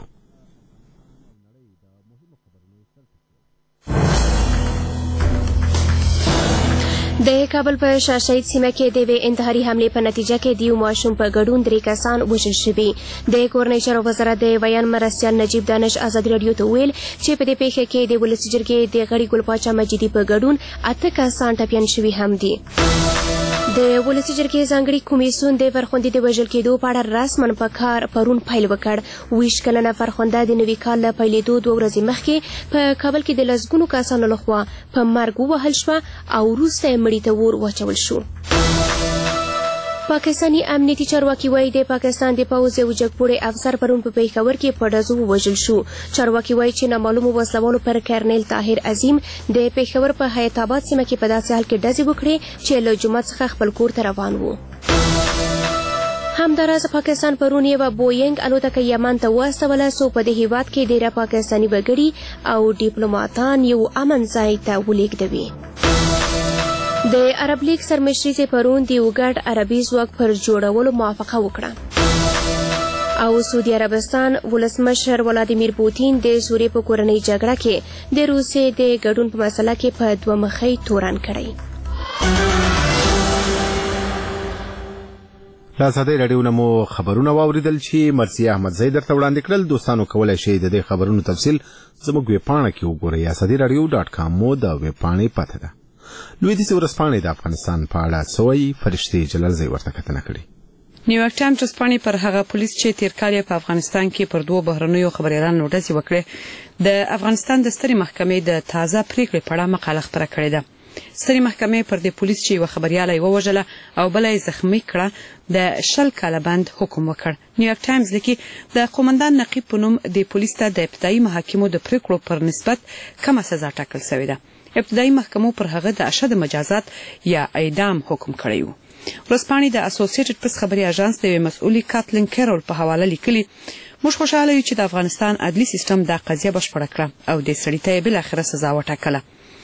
د کابل په شاه شهید سیمه کې د یوې انتحاري حملې په نتیجه کې د یو ماشوم په ګډون درې کسان وژل شوي. د کورنۍ چارو وزارت د بیان مرستیال نجیب دانش ازادي راډیو ته ویل چې په دې پیښه کې د ولسي جرګې د غړي ګل پاچا مجیدي په ګډون اته کسان ټپیان شوي هم دي. د ولسي جرګې ځانګړي کمیسیون د فرخندې د وژل کېدو په اړه رسماً په کار پرون پیل وکړ. ویشت کلنه فرخنده د نوي کال له پیلېدو دوه ورځې مخکې په کابل کې د لسګونو کسانو لخوا په مرګ ووهل شوه او وروسته یې مړي ته اور واچول شو. پاکستاني امنیتي چارواکي وایي د پاکستان د پوځ یو جګپوړی افسر پرون په پیښور کې په ډزو ووژل شو. چارواکي وایي چې نامعلومو وسلوالو پر کرنیل طاهر عظیم د پیښور په حیات آباد سیمه کې په داسې حال کې ډزې وکړې چې له جومات څخه خپل کور ته روان و. همداراز پاکستان پرون یوه بوینګ الوتکه یمن ته واستوله څو په دې هیواد کې ډېره پاکستاني وګړي او ډیپلوماتان یو امن ځای ته ولېږدوي. د عرب لیگ سرمشري پرون د یو ګډ عربي ځواک پر جوړولو موافقه وکړه او سعودي عربستان ولسمشر ولادیمیر پوتین د سوریې په کورنۍ جګړه کې د روسیې د ګډون په مسله کې په دوه مخی تورن کړی. له ازادۍ راډیو نه مو خبرونه واوریدل چې مرضیې احمدزۍ درته وړاندې کړل. دوستانو کولی شئ د دې خبرونو تفصیل زموږ ویبپاڼه کې وګورئ. ازادي راډیو ډاټ کام مو د ویبپاڼې پته ده. لویدیځې ورځپاڼې د افغانستان په اړه څه وایي فرښتې جلالزۍ ورته کتنه کړې. نیویارک ټایمز ورځپاڼې پر هغه پولیس چې تیر کال په افغانستان کې پر دوه بهرنیو خبريالانو ډزې وکړې د افغانستان د سترې محکمې د تازه پریکړې په اړه مقاله خپره کړې ده. سترې محکمې پر دې پولیس چې یو خبرياله ووژله او بل یې زخمی کړه د شل کاله بند حکم وکړ. نیویارک ټایمز لیکي د قومندان نقیب په نوم د پولیس ته د ابتدایي محاکمو د پریکړو پر نسبت کمه سزا ټاکل شوې ده. ابتدایي محکمو پر هغه د اشد مجازات یا اعدام حکم کړی و. ورځپاڼې د اسوسییټډ پریس خبري اژانس د مسؤلې کاتلین کیرول په حواله لیکلي موږ خوشاله یو چې د افغانستان عدلي سیستم دا قضیه بشپړه کړه او د سړي ته بل اخره سزا وټاکله.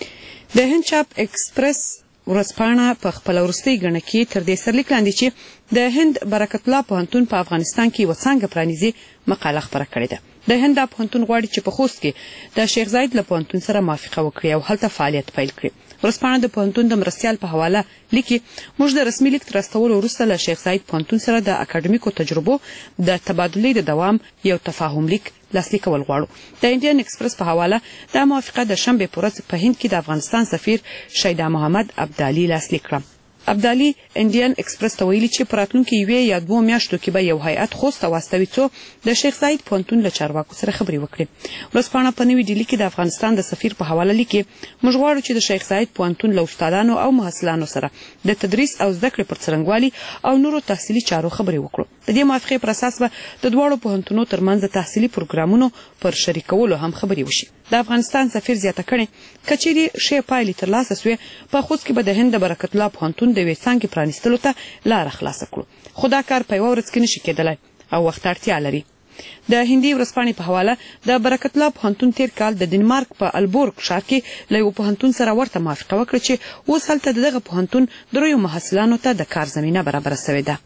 د هند چاپ ایکسپریس ورځپاڼه په خپل وروستي غڼه کې تر دې سرلیک لاندې چې د هند برکت الله پوهنتون په افغانستان کې وڅنګه پرانیزي مقاله خبره کړې ده. د هند پوهنتون غواړي چې په خوست کې د شیخ زاید له پوهنتون سره موافقه وکړي او هلته فعالیت پیل کړي. ورځپاڼه د پوهنتون د مرستیال په حواله لیکي موږ د رسمي لیک تر استولو وروسته له شیخ زاید پوهنتون سره د اکاډمیکو تجربو د تبادلې د دوام یو تفاهم لیک لاسلیک کول غواړو. د انډین ایکسپریس په حواله دا موافقه د شنبه په ورځ په هند کې د افغانستان سفیر شیدا محمد عبدالي لاسلیک کړه. عبدالي انډین ایکسپریس ته ویلي چې په راتلونکي یوې یا دوو میاشتو کې به یو هیئت خوست ته واستوي څو د شیخ زاید پوهنتون له چارواکو سره خبرې وکړي. ورځپاڼه په نوې ډیلي کې د افغانستان د سفیر په حواله لیکي موږ غواړو چې د شیخ زاید پوهنتون له استادانو او محصلانو سره د تدریس او زده کړې پر څرنګوالي او نورو تحصیلي چارو خبرې وکړو. د دې موافقې پر اساس به د دواړو پوهنتونونو ترمنځ د تحصیلي پروګرامونو پر شریکولو هم خبرې وشي. د افغانستان سفیر زیاته کړې کچېرې ښې پایلې ترلاسه سوې په خوست کې به د هند د برکت الله پوهنتون د یوې څانګې پرانیستلو ته لاره خلاصه کړو. خو دا کار په یوه ورځ کې نشي کېدلی او وخت اړتیا لري. د هندي ورځپاڼې په حواله د برکت الله پوهنتون تیر کال د ډنمارک په البورګ ښار کې له یو پوهنتون سره ورته موافقه وکړه چې اوس هلته د دغه پوهنتون دریو محصلانو ته د کار زمینه برابره سوې ده.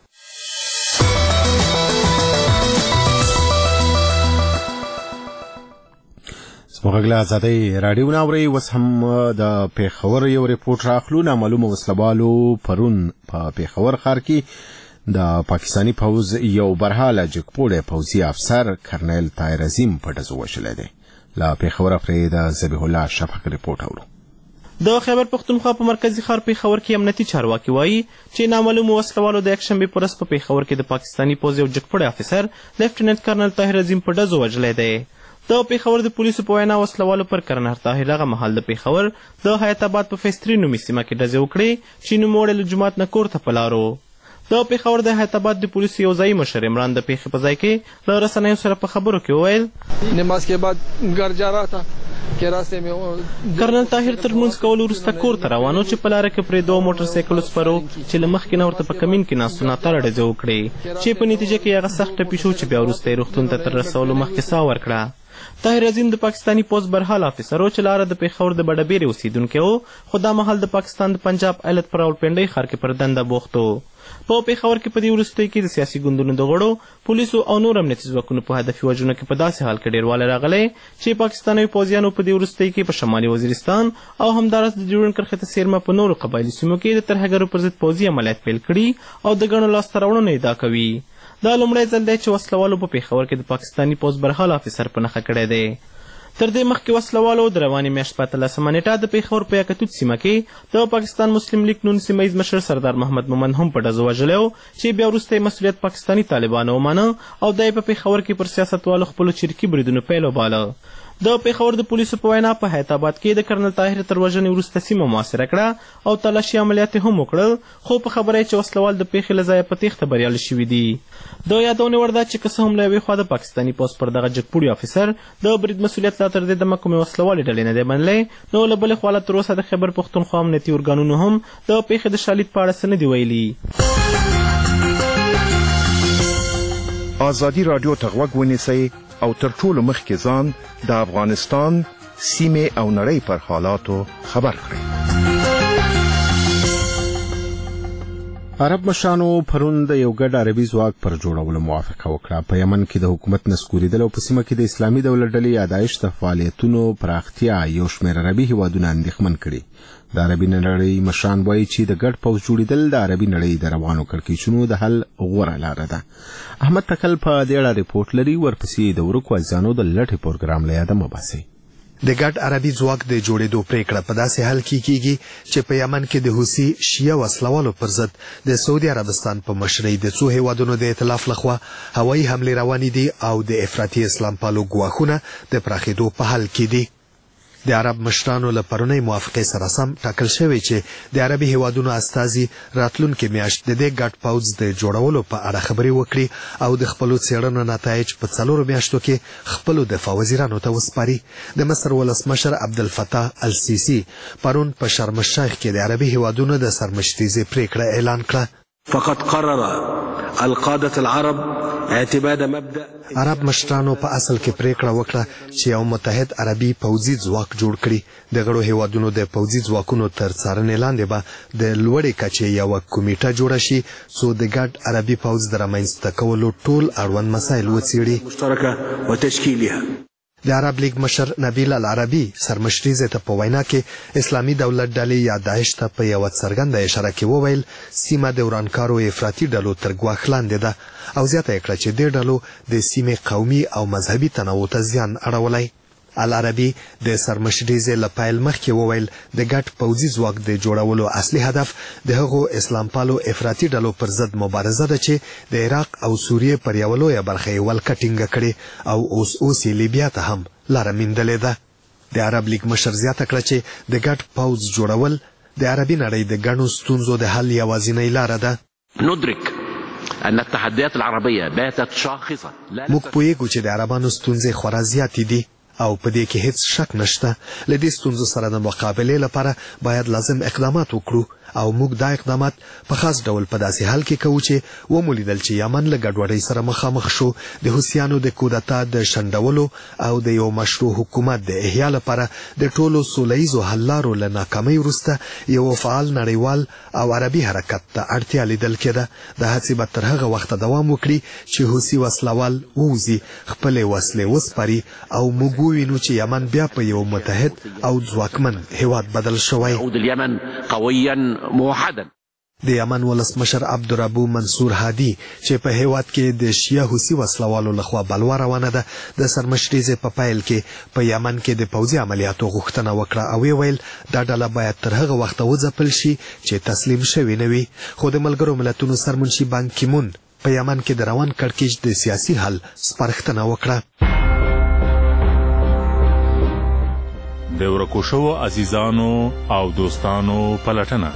زموږ له ازادۍ راډیو نه اورئ. اوس هم د پیښور یو ریپورټ راخلو. نامعلومو وسلوالو پرون په پیښور ښار کې د پاکستاني پوځ یو برحاله جګپوړی پوځي افسر کرنیل طاهر عظیم په ډزو وژلی دی. له پیښوره پرې د ذبیح الله شفق ریپورټ اورو. د خیبر پښتونخوا په مرکزي ښار پېښور کې امنیتي چارواکي وایي چې نامعلومو وسلوالو د یکشنبې په ورځ په پېښور کې د پاکستاني پوځ یو جګپړی افیسر لیفټیننټ کرنل طاهر عظیم په ډزو وژلی دی. د پېښور د پولیسو په وینا وسلوالو پر کرنل طاهر هغه مهال د پېښور د حیات آباد په فیس تري نومي سیمه کې ډزې وکړې چې نوموړی له جومات نه کور ته په لار و. د پېښور د حیات آباد د پولیسو یو ځایي مشر عمران د پېښې په ځای کې له رسنیو سره په خبرو کې وویل نماز کے بعد گھر جا رہا تھا کہ راستے میں کرنل طاهر تر لمونځ کولو وروسته کور ته روان و چې په لاره کې پرې دوه موټر سایکلو سپرو چې له مخکې نه ورته په کمین کې ناستو ناتاره ډزې وکړې چې په نتیجه کې هغه سخت ټپي شو چې بیا وروسته یې روغتون ته تر رسولو مخکې ساه ورکړه. طاهر عظیم د پاکستاني پوځ برحال افیسر و چې لاره د پېښور د بډبیرې اوسېدونکی و خو دا مهال د پاکستان د پنجاب ایالت په راولپنډۍ ښار کې پر دنده بوخت و. په پېښور کې په دې وروستیو کې د سیاسي ګوندونو د غړو پولیسو او نور امنیتي ځواکونو په هدفي وژنو کې په داسې حال کې ډېروالی راغلی چې پاکستاني پوځیانو په دې وروستیو کې په شمالي وزیرستان او همداراز د ډیورنډ کرښې ته څیرمه په نورو قبایلي سیمو کې د ترهګرو پر ضد پوځي عملیات پیل کړي او د ګڼو لاسته راوړنو ادعا کوي. دا لومړی ځل دی چې وسلوالو په پېښور کې د پاکستاني پوځ برحال افیسر په نښه کړی دی. تر دې مخکې وسلوالو د روانې میاشت په اتلسمه نیټه د پېښور په یکتوت سیمه کې د پاکستان مسلم لیگ نون سیمه ییز مشر سردار محمد مومند هم په ډزو وژلی و چې بیا وروسته یې مسؤلیت پاکستاني طالبانو ومانه او دا یې په پېښور کې پر سیاستوالو خپلو چریکي بریدونو پیل وباله. د پېښور د پولیسو په وینا په حیات آباد کې د کرنل طاهر تر وژنې وروسته سیمه محاصره کړه او تلاشي عملیات هم وکړل خو په خبره یې چې وسلوال د پېښې له ځایه په تېښته بریالي شوي دي. د یادونې وړ ده چې که څه هم له یوې خوا د پاکستاني پوځ پر دغه جګپوړي افیسر د برید مسؤلیت لا تر دې دمه کومې وسلوالې ډلې نه دی منلی نو له بلې خوا له تر اوسه د خیبر پښتونخوا امنیتي ارګانونو هم د پېښې د شالید په اړه څه نه دي ویلي. ازادي راډیو ته غوږ ونیسئ او تر ټولو مخکې ځان د افغانستان سیمې او نړۍ پر حالاتو خبر کړئ. عرب مشرانو پرون د یو ګډ عربي ځواک پر جوړولو موافقه وکړه. په یمن کې د حکومت نسکورېدل او په سیمه کې د اسلامي دولت ډلې یا داعش د فعالیتونو پراختیا یو شمېر عربي هیوادونه اندېښمن کړي. د عربي نړۍ مشران وایي چې د ګډ پوځ جوړېدل د عربي نړۍ د روانو کړکېچونو د حل غوره لاره ده. احمد تکل په دې اړه ریپورټ لري. ورپسې د ورکو اجزانو د لټې پروګرام له یاده مه باسئ. د ګډ عربي ځواک د جوړېدو پریکړه په داسې حال کې کیږي چې په یمن کې د حوثي شیعه وسلوالو پر ضد د سعودي عربستان په مشرۍ د څو هیوادونو د ائتلاف لخوا هوایي حملې روانې دي او د افراطي اسلام پالو ګواښونه د پراخېدو په حال کې دي. د عرب مشرانو له پرونۍ موافقې سره سم ټاکل شوی چې د عربي هیوادونو استازي راتلونکې میاشت د دې ګډ پوځ د جوړولو په اړه خبرې وکړي او د خپلو څېړنو نتایج په څلورو میاشتو کې خپلو دفاع وزیرانو ته وسپاري. د مصر ولسمشر عبدالفتاح السیسي پرون په شرم الشیخ کې د عربي هیوادونو د سرمشریزې پریکړه اعلان کړه. فقد قرر القادة العرب اعتماد مبدأ عرب مشرانو په اصل کې پریکړه وکړه چې یو متحد عربي پوځي ځواک جوړ کړي. د غړو هیوادونو د پوځي ځواکونو تر څارنې لاندې به د لوړې کچې یوه کمیټه جوړه شي څو د ګډ عربي پوځ د رامنځته کولو ټول اړوند مسایل وڅېړي. مشترکه وتشکیلها د عرب لیگ مشر نبیل العربي سرمشریزې ته په وینا کې اسلامي دولت ډلې یا داعش ته په یوه څرګنده اشاره کې وویل سیمه د ورانکارو افراطي ډلو تر ګواښ لاندې ده او زیاته یې کړه چې دې ډلو د سیمې قومي او مذهبي تنوع ته زیان اړولی. العربي د سرمشریزې له پیل مخکې وویل د ګډ پوځي ځواک د جوړولو اصلي هدف د هغو اسلام پالو افراطي ډلو پر ضد مبارزه ده چې د عراق او سوریې پر یوه لویه برخه یې ولکه ټینګه کړې او اوس اوس یې لیبیا ته هم لاره میندلې ده. د عرب لیگ مشر زیاته کړه چې د ګډ پوځ جوړول د عربي نړۍ د ګڼو ستونزو د حل یوازینۍ لاره ده. ندرک ان التحديات العربيه باتت شاخصه. موږ پوهیږو چې د عربانو ستونزې خورا زیاتې دي او په دې کې هیڅ شک نشته. له دې ستونزو سره د مقابلې لپاره باید لازم اقدامات وکړو او موږ دا اقدامات په خاص ډول په داسې حال کې کوو چې ومولیدل چې یمن له ګډوډۍ سره مخامخ شو. د حوثیانو د کودتا د شنډولو او د یو مشروع حکومت د احیا لپاره د ټولو سوله ییزو حل لارو له ناکامۍ وروسته یو فعال نړیوال او عربي حرکت ته اړتیا لیدل کېده. د هڅې به تر هغه وخته دوام وکړي چې حوثي وسلوال ووځي خپلې وسلې وسپاري او موږ ووینو چې یمن بیا په یو متحد او ځواکمن هیواد بدل شوی. اليمن قويا موحدا. د یمن ولسمشر عبدالربو منصور هادي چې په هیواد کې د شیعه حوثي وسلوالو لخوا بلوا روانه ده د سرمشریزې په پایل کې په یمن کې د پوځي عملیاتو غوښتنه وکړه او ویل دا ډله باید تر هغه وخته وځپل شي چې تسلیم شوی نه وي. خو د ملګرو ملتونو سرمنشي بان کی مون په یمن کې د روان کړکېچ د سیاسي حل سپارښتنه وکړه. د ورکو شوو عزیزانو او دوستانو پلټنه.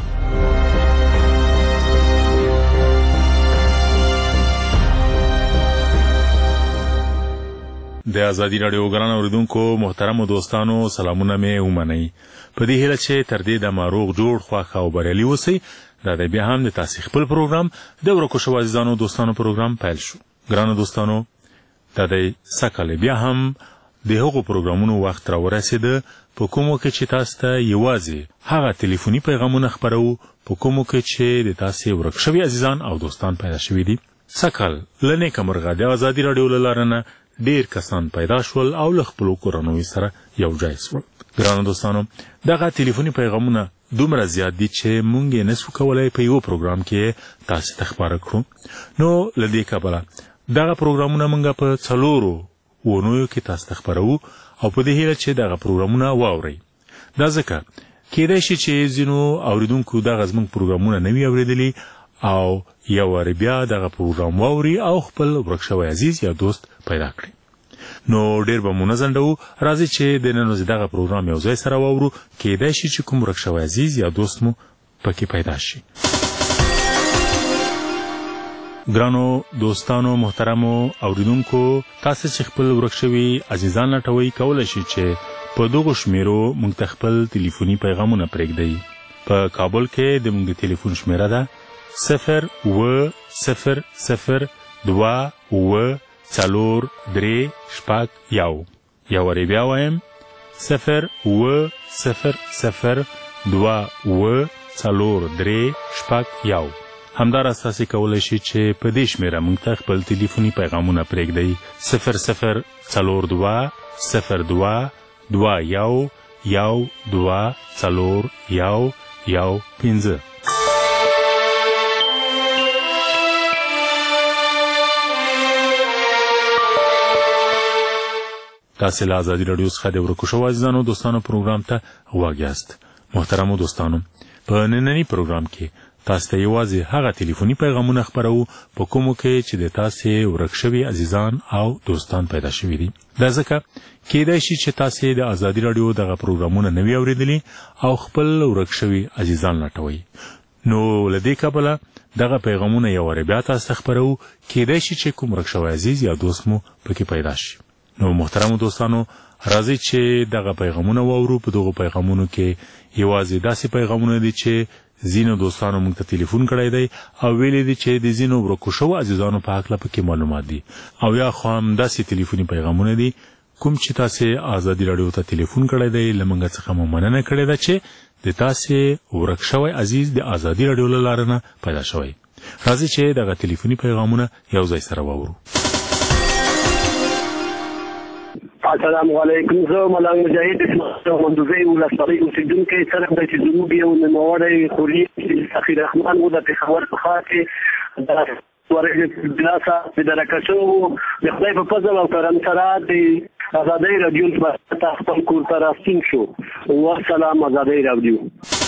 د ازادي راډیو ګران اوریدونکو محترم دوستانو سلامونه مې ومنئ. په دې هیله چې تر دې د ماروغ جوړ خوښ او بریالي اوسئ. دا د بیا هم د تاسو خپل پروګرام د ورکو شوو عزیزانو دوستانو پروګرام پیل شو. ګران دوستانو دا د سکهال بیا هم د هغو پروګرامونو وخت را ورسېده په کومو کې چې تاسو ته یوازې هغه ټلیفوني پیغامونه خپرو په کومو کې چې د تاسو ورک شوي عزیزان او دوستان پیدا شوي دي. سکهال له نیکه مرغه د ازادي راډیو له لارې نه ډیر کسان پیدا شول او له خپلو کورنیو سره یو ځای شول. ګرانو دوستانو دغه ټلیفوني پیغامونه دومره زیات دي چې موږ یې نسو کولی په یو پروګرام کې تاسو ته خبره کړو. نو له دې کبله دغه پروګرامونه موږ په څلورو اونیو کې تاسو ته خبرو او په دې هیله چې دغه پروګرامونه واورئ. دا ځکه کېدای شي چې ځینو اوریدونکو دغه زموږ پروګرامونه نه وي اورېدلي او یو وارې بیا دغه پروګرام واوري او خپل ورک شوی عزیز یا دوست پیدا کړي. نو ډېر به مو نه ځنډوو، راځئ چې د نن ورځې دغه پروګرام یو ځای سره واورو. کېدای شي چې کوم ورک شوی عزیز یا دوست مو پکې پیدا شي. ګرانو دوستانو محترمو اوریدونکو تاسو چې خپل ورک شوي عزیزان لټوئ کولی شي چې په دغو شمیرو موږ ته خپل ټلیفوني پیغامونه پرېږدئ. په کابل کې د موږ د ټلیفون شمیره ده صفر اوه صفر صفر دوه اوه څلور درې شپږ یو. یو وارې بیا وایم صفر اوه صفر صفر دوه اوه څلور درې شپږ یو. همداراز تاسو کولی شئ چې په دې شمیره موږ ته خپل ټلیفوني پیغامونه پرېږدئ. صفر صفر څلور دوه صفر دوه دوه یو یو دوه څلور یو یو پنځه. تاسو له ازادي راډیو څخه د ورکو شوو عزیزانو دوستانو پروګرام ته غوږ یاست. محترمو دوستانو په ننني پروګرام کې تاسو ته یوازې هغه ټلیفوني پیغامونه خپرو په کومو کې چې د تاسو ورک شوي عزیزان او دوستان پیدا شوي دي. دا ځکه کېدای شي چې تاسو د ازادي راډیو دغه پروګرامونه نه وي اورېدلي او خپل ورک شوي عزیزان لټوئ. نو له دې کبله دغه پیغامونه یو وارې بیا تاسو ته خپرو. کېدای شي چې کوم ورک شوی عزیز یا دوست مو پکې پیدا شي. نو محترمو دوستانو راځئ چې دغه پیغامونه واورو. په دغو پیغامونو کې یوازې داسې پیغامونه دي چې ځینو دوستانو موږ ته ټلیفون کړی دی او ویلي دي چې د ځینو ورکو شوو عزیزانو په هکله پکې معلومات دي او یا خو هم داسې ټلیفوني پیغامونه دي کوم چې تاسو ازادي راډیو ته ټلیفون کړی دی له موږ څخه مو مننه کړې ده چې د تاسو ورک شوی عزیز د ازادي راډیو له لارې نه پیدا شوی. راځئ چې دغه ټلیفوني پیغامونه یو ځای سره واورو. السلام علیکم. زه ملنګ مجاهد اسماعیل مندوزی ولسوالۍ اوسېدونکی څرک دی چې زموږ یو نوموړی خوري سخي رحمان و د پېښور په ښار کې د ورغې بلاسه اداره شوو. د خدای په فضل او کرم سره د ازادۍ راډیو ته خپل کور ته راستون شو. والسلام ازادۍ راډیو.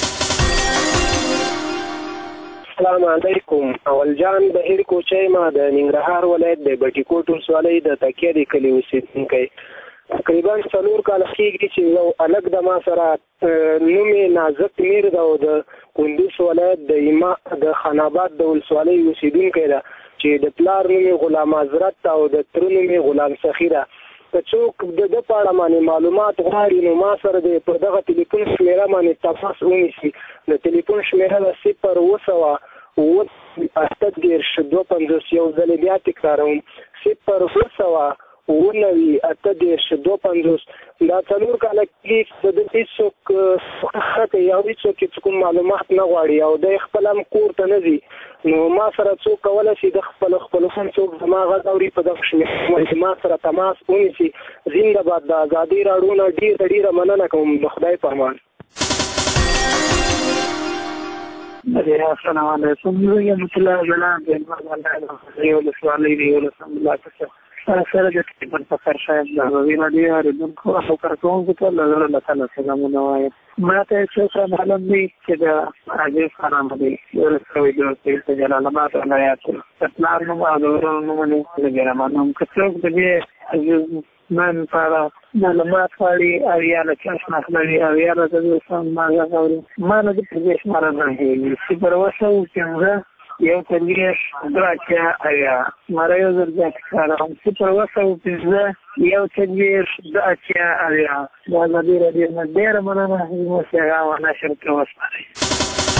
السلام علیکم. اول جان بهیر کوچی ما د ننګرهار ولایت د بټي کوټ ولسوالۍ د تکیه د کلي اوسېدونکی. تقریبا څلور کاله کېږي چې یو هلک د ما سره نوم یې نازک میر ده او د کندوز ولایت د ایما د خاناباد د ولسوالۍ اوسېدونکی ده چې د پلار نوم یې غلام حضرت او د تره نوم یې غلام سخي ده. که څوک د ده په اړه باندې معلومات غواړي نو ما سره د پر دغه ټلیفون شمېره باندې تماس ونیسي. د ټلیفون شمېره ده صفر اوه سوه اوه اته دېرش دوه پنځوس. یو ځل بیا تکراروم صفر اوه سوه اوه نوي اته دېرش دوه پنځوس. دا څلور کاله کېږي د ده هېڅوک ښه کوي او هېڅوک یې کوم معلومات نه غواړي او دی خپل هم کور ته نه ځي. نو ما سره څوک کولی شي د خپلو خپلو هم څوک زما غږ اوري په دغه شمېره ما سره تماس ونیسي. زنده باد د ازادۍ راډیو نه ډېره ډېره مننه کوم. د خدای په امان. السلام علیکم زه یم الله جلال بن محمد یو لسوالي دی یو لسم الله تاسو سره د خپل فخر شاید د وینا دی اړیدونکو او کارکونکو ته له الله تعالی سلامونه وایم. ما ته څه معلوم دی چې د هغه فرام دی یو څه ویډیو په جلال آباد ولایت پټنار نو او نو نو ګرامانم کڅوګ دی من para معلومات واړي او یا له چاش مخلوي او یا له د سم ماغه غوړي ما نه د پردیش ماره نه هي چې پر وسو څنګه یو تلګیش دراچا ایا ماره یو ځل کارم چې پر وسو څنګه یو تلګیش دراچا ایا دا د دې رډي نه ډیر مننه مو څنګه و نشر کوي.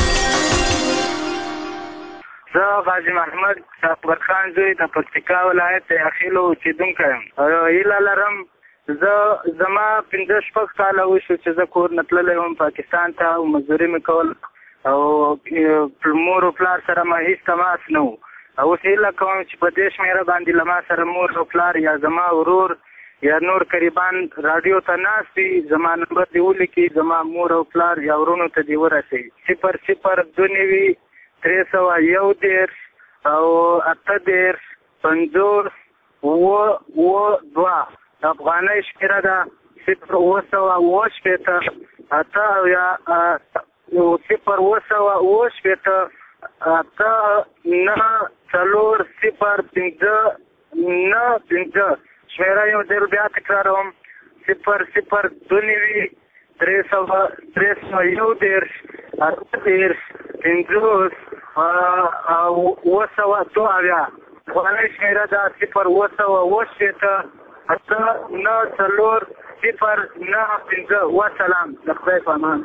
زه غازی محمد اکبر خان زوی د پکتیکا ولایت د اخیلو اوسیدونکی یم. هیله لرم زه زما پنځه شپږ کاله وشو چې زه کور نه تللی وم پاکستان ته او مزدوري مې کول او مور او پلار سره ما هېڅ تماس نه و. اوس هیله کوم چې په دې شمېره باندې له ما سره مور او پلار یا زما ورور یا نور قریبان راډیو ته ناست وي زما نمبر دې ولیکي زما مور او پلار یا ورونو ته دې ورسوي. صفر صفر دوه نوي درې سوه یو دېرش او اته دېرش پنځوس اووه اووه دوه افغانۍ شمېره ده. صفر اووه سوه اووه شپېته اته اویا صفر اووه سوه اووه شپېته اته نه څلور صفر پنځه نه پنځه شمېره یو ځل بیا تکراروم صفر صفر دوه نوي درې سوه درې سوه یو دېرش اته دېرش پنځوس اووه سوه دوه اویا افغانۍ شمېره ده. صفر اووه سوه اووه شپېته اته نه څلور صفر نه پنځه. وسلام د خدای په امان.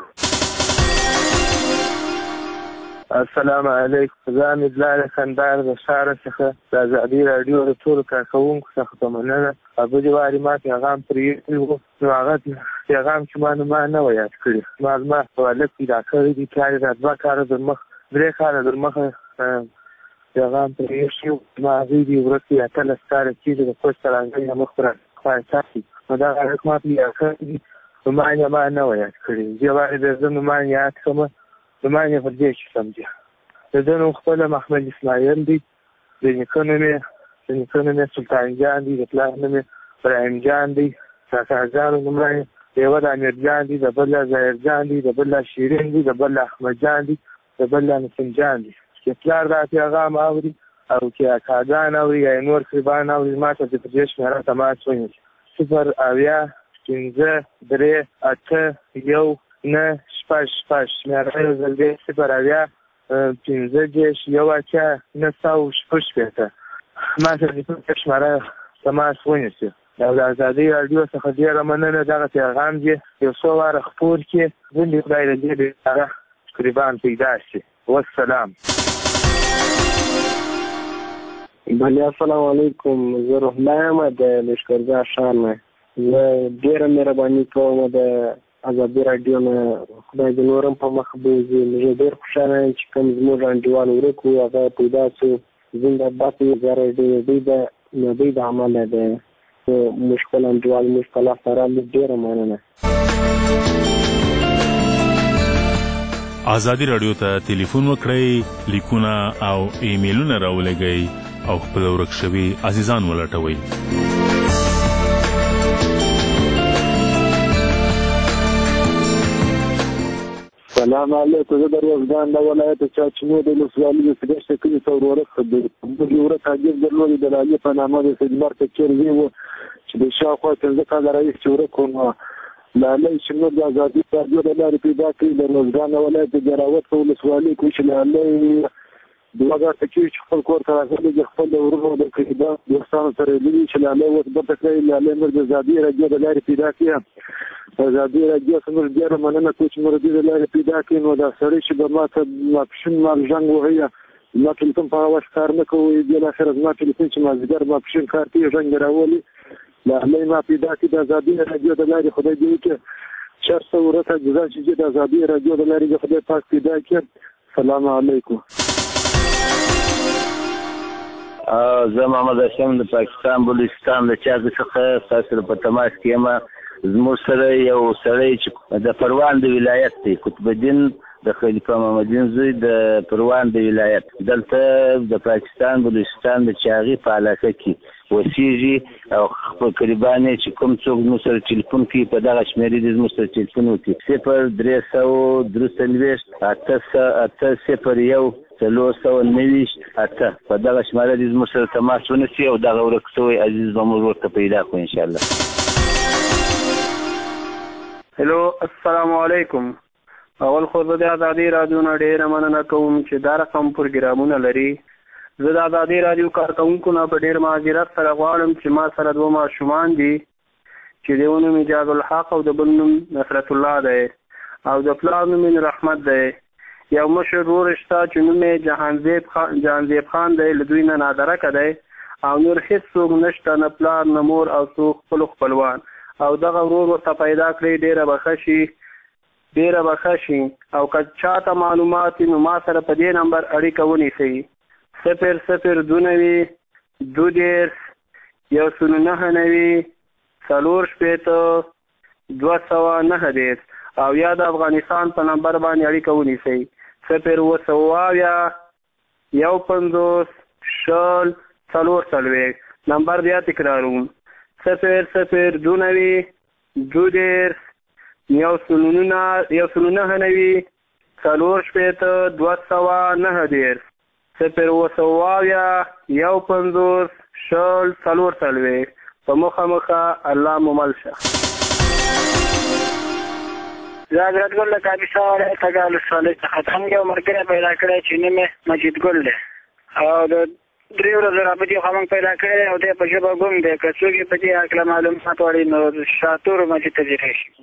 السلام علیکم. زه امیدلار خندار د ښاره څخه د ازادي راډیو د ټولو کارکوونکو څخه په مننه. بلې وارې ما پیغام پرې ایښی و نو هغه پیغام چې ما نو ما نه و یاد کړی. ما زما په هلک پیدا کړی دي پلار یې را دوه کاله در مخ درې کاله در مخه پیغام پرې ایښی و. ما هغوی دي ورځ کې اتلس کاله کېږي د پوسټ ترانګۍ نه مخ پر خدای ساتي نو دغه هلک ما پیدا کړی دي نو ما یې ما نه و یاد کړی. دې وارې د زه نومان یاد کړمه نومان یې پر دې چې سمجه. د ده نوم خپله محمد اسماعیل دی. د نیکه نوم یې د نیکه نوم یې سلطان جان دی. د پلار نوم یې ابراهیم جان دی. کاکاګانو نومونه یې یوه د امیر جان دی، د بل ظاهر جان دی، د بل شیرین دی، د بل احمد جان دی، د بل نسیم جان دی. چې پلار دا پیغام اوري او چې اکاګان اوري یا نور قریبان اوري ما ته د په دې شمېره تماس ونیسي. صفر اویا پنځه درې اته یو نه شپږ شپږ شمېره یو ځل بیا صفر اویا پنځه دېرش یو اتیا نه سوه شپږ شپېته ما ته د په شمېره تماس ونیسي. او د ازادۍ راډیو څخه ډېره مننه. دغه پیغام دې یو څو واره خپور کړي ځینې خدای د دې بېچاره قریبان پیدا شي. والسلام. بله السلام علیکم. زه روحله یم د لښکرګاه ښار نه. زه ډېره مهرباني کوم د ازادي راډیو نه. خدای دې نور هم په مخ بوځي. زه ډېر خوشحاله یم چې کوم زموږ انډیوال ورک و هغه پیدا شو. زنده باد زه راډیو دوی د دوی د عمله ده موږ خپل انډیوال موږ په لاس راغلي. ډېره مننه. ازادي راډیو ته ټلیفون وکړئ، لیکونه او ایمیلونه راولېږئ او خپل ورک شوي عزیزان ولټوئ. سلام علیکم. زه د روزګان د ولایت چاچمو د ولسوالۍ د سګشت کلي ته ورورک خبرې کوم. موږ ورته عجیب درلودې د لالي په نامه د سیدمر ته چیرځی و چې د شاوخوا پنځه کاله راهیسې چې ورک و. لالۍ چې موږ د ازادي راډیو له لارې پیدا کړي د روزګان د ولایت د جراوت په ولسوالۍ کې چې لالۍ دوه کاله کېږي چې خپل کور ته راغلی د خپل د ورونو د قریبان دوستانو سره یې لیدلي چې لالۍ اوس بېرته کړی. لالۍ موږ د ازادي راډیو د لارې پیدا کړي. ازادي راډیو څخه موږ ډېره مننه کوو چې موږ د لارې پیدا کړي. نو دا سړی چې به ما ته ماپښین ما زنګ وهي زما ټلیفون په هغه وخت کار نه کوي. بالاخره زما ټلیفون چې مازدیګر ماپښین کار کوي زنګ یې راولي. لالۍ ما پیدا کړي د ازادي راډیو د لارې. خدای دې وکړي چېرته ورته جزا چې د ازادي راډیو د لارې د خدای پاک پیدا کړي. السلام علیکم. زه محمد هاشم د پاکستان بلوچستان د چاګ څخه ستاسو سره په تماس کې یم. زموږ سره یو سړی چې د پروان د ولایت دی قطب الدین د خلیفه محمدین زوی د پروان د ولایت دلته د پاکستان بلوچستان د چاغي په علاقه کې وسیږي او خپل قریبان چې کوم څوک مو سره ټلیفون کوي په دغه شمیرې د مو سره ټلیفون وکړي صفر درې سوه درې څلوېښت اته اته صفر یو څلور سوه نوېشت اته په دغه شماره د مو سره تماس ونیسي او دغه ورک شوی عزیز به مو ورته پیدا کړو انشاءالله. هلو السلام علیکم. اول خو زه د ازادي راډیو نه ډېره مننه کوم چې دا رقم پروګرامونه لري. زه د ازادي راډیو کارکوونکو نه په ډېر معذرت سره غواړم چې ما سره دوه ماشومان دي چې د یو نوم اجاز الحق او د بل نوم نصرت الله دی او د پلار نوم یې رحمت دی. یو مشر ورور شته چې نوم یې جهانزیب خان جهانزیب خان دی له دوی نه نادرکه دی او نور هېڅ څوک نشته نه پلار نه مور او څوک خپلو خپلوان او دغه ورور ورته پیدا کړئ ډېره به ښه شي ډېره به ښه شي او که چاته معلومات نو ما سره په دې نمبر اړیکه ونیسئ صفر صفر دو نوي دو دېرش یو سل نهه نوي څلور شپېته دوه سوه نهه دېرش او یا د افغانستان په نمبر باندې اړیکه ونیسئ صفر اووه سوه اویا یو پنځوس شل څلور څلوېښت نمبر بیا تکراروم صفر صفر دو نوي دو دېرش یو سل نهه نوي څلور شپېته دوه سوه نهه دېرش صفر اووه سوه اویا یو پنځوس شل څلور څلوېښت په مخه مخه الله مو مل شه. زه حضرت ګل له کاپیسا ولایت تګال ولسوالۍ څخه څنګه یو ملګری پیدا کړی چې نوم یې مجید ګل دی او د درې ورځو رابطې خو موږ پیدا کړی دی او دی په ژبه ګونګ دی که څوک یې په دې هکله معلومات غواړي نو شاتور مجید ته ځیری شي.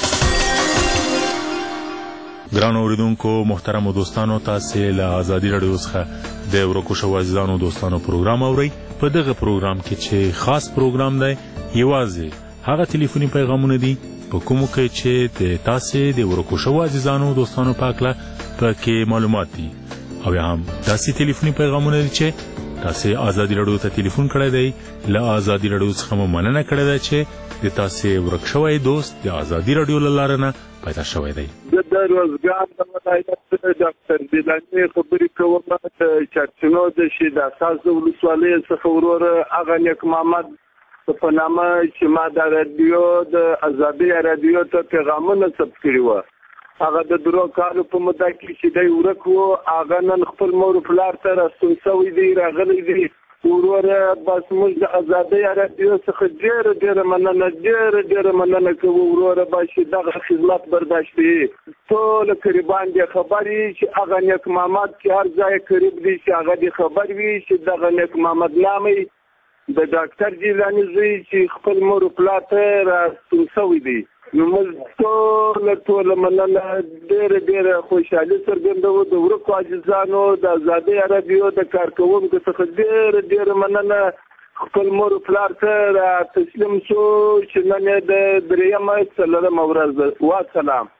ګرانو اوریدونکو محترمو دوستانو تاسې له ازادي راډیو څخه د ورکو شوو عزیزانو دوستانو پروګرام اورئ. په دغه پروګرام کې چې خاص پروګرام دی یوازې هغه ټلیفوني پیغامونه دي په کومو کې چې د تاسې د ورکو شوو عزیزانو دوستانو په هکله پکې معلومات دي او یا هم داسې ټلیفوني پیغامونه دي چې تاسې ازادي راډیو ته ټلیفون کړی دی له ازادي راډیو څخه مو مننه کړې ده چې د تاسې ورک شوی دوست د ازادي راډیو له لارې نه پیدا شوی دی. زه د روزګار د ولایت ډاکټر بلاني خبرې کوم د چارچینو د شي د اساس د ولسوالۍ څخه ورور هغه نیک محمد په نامه چې ما د راډیو د ازادي راډیو ته پیغامونه ثبت کړي وو هغه د درو کالو په موده کې چې دی ورک وو هغه نن خپل مور پلار ته راستون شوی دی راغلی دی ورور بس موږ د ازادي راډیو څخه ډېره ډېره مننه ډېره ډېره مننه کوو ورور به چې دغه خدمت برداشت کړي ټول قریبان دې خبر وي چې هغه نیک محمد چې هر ځای قریب دی چې هغه دې خبر وي چې دغه نیک محمد نامي د ډاکټر جیلاني زوی چې خپل مور پلار ته راستون شوی دی نو موږ ټول ټول مننه ډېره ډېره خوشحالي څرګندوو د ورکو عزیزانو د ازادي راډیو د کارکوونکو څخه ډېره ډېره مننه خپل مور پلار ته را تسلیم شو چې نن یې د درېیمه څلورمه ورځ ده. والسلام.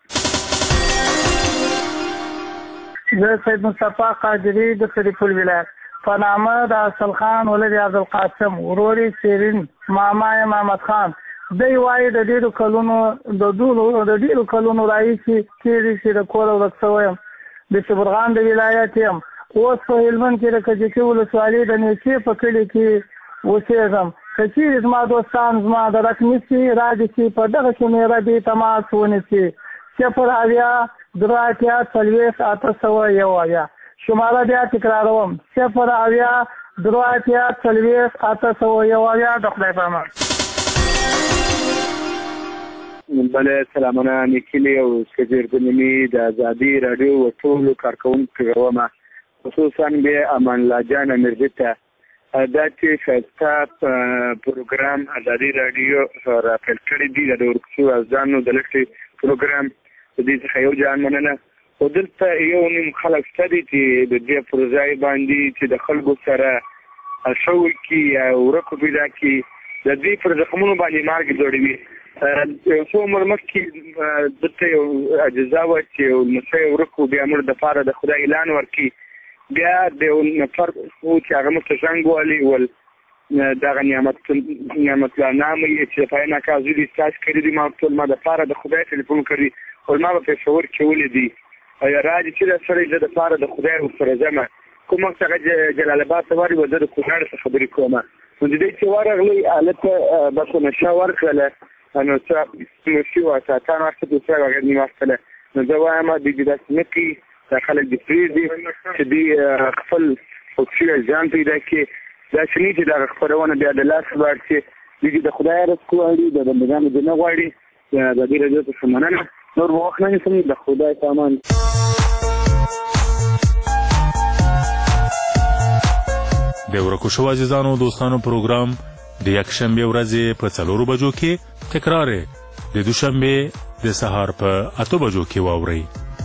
زه سید مصطفی قادري د شریف الولایت په نامه د اصل خان ولد عبدالقاسم ورور سیرین ماما محمد خان دی وایي د ډېرو کلونو د دولو د ډېرو کلونو راهیسې تېرې چې د کوره ورک شوی یم د شبرغان د ولایت یم اوس په هلمند کې د کجکي ولسوالۍ د نیچې په کلي کې اوسېږم که چیرې زما دوستان زما د رقمي سي راځي چې په دغه شمېره دې تماس ونیسي صفر اویا درې اتیا څلوېښت اته سوه یو اویا شماره بیا تکراروم صفر اویا درې اتیا څلوېښت اته سوه یو اویا د خدای په امان. بله سلامونه نیکلي او سکجرګنمي د ازادي راډیو و ټولو کارکوونکو کومه خصوصا به امان الله جان امرجي ته دا چې ښایسته پروګرام ازادي راډیو راپیل کړی دی د ورکشو ازانو د لښتې پروګرام د دې څخه یو جان مننه او دلته یو نیم خلک شته دي چې د دې پروژې باندې چې د خلکو سره شوي کړي او ورکو پیدا کړي د دې پر زخمونو باندې مارګ جوړوي. څو عمر مخکې دلته یو اجزا وه چې یو لمسی ورک و بیا موږ دپاره د خدای اعلان ورکړي بیا د یو نفر و چې هغه موږ ته زنګ وهلی ول دغه نعمت الله نامه یې چې د پای ناکازي دي ستاسو کړي دي ما ټول ما دپاره د خدای ټلیفون کړي ول ما به پېښور کې ولیدي راځي چې دا سړی زه دپاره د خدای ورسره ځم کوم وخت هغه جلال آباد ته ورغی زه د کونړ څخه خبرې کوم نو د دې چې ورغلی هلته بس نشه ورکړله نو څه نوشي وه ساعتان وخت پې څه هغه نیم واستله نو زه وایم دوی دې داسې نه کوي دا خلک دې پرېږدي چې دوی خپل خوښي ځان پیدا کړي دا چې نه چې دغه خپرونه بیا د لاس بار چې دوی دې د خدای رزق غواړي د بندګانو دې نه غواړي د دې راډیو څخه مننه نور به وخت نه نیسم د خدای په امان د ورکو شو عزیزانو دوستانو پروګرام د یکشنبه ورځې په څلورو بجو کې تکرار د دوشنبه د سهار په اته بجو کې واوري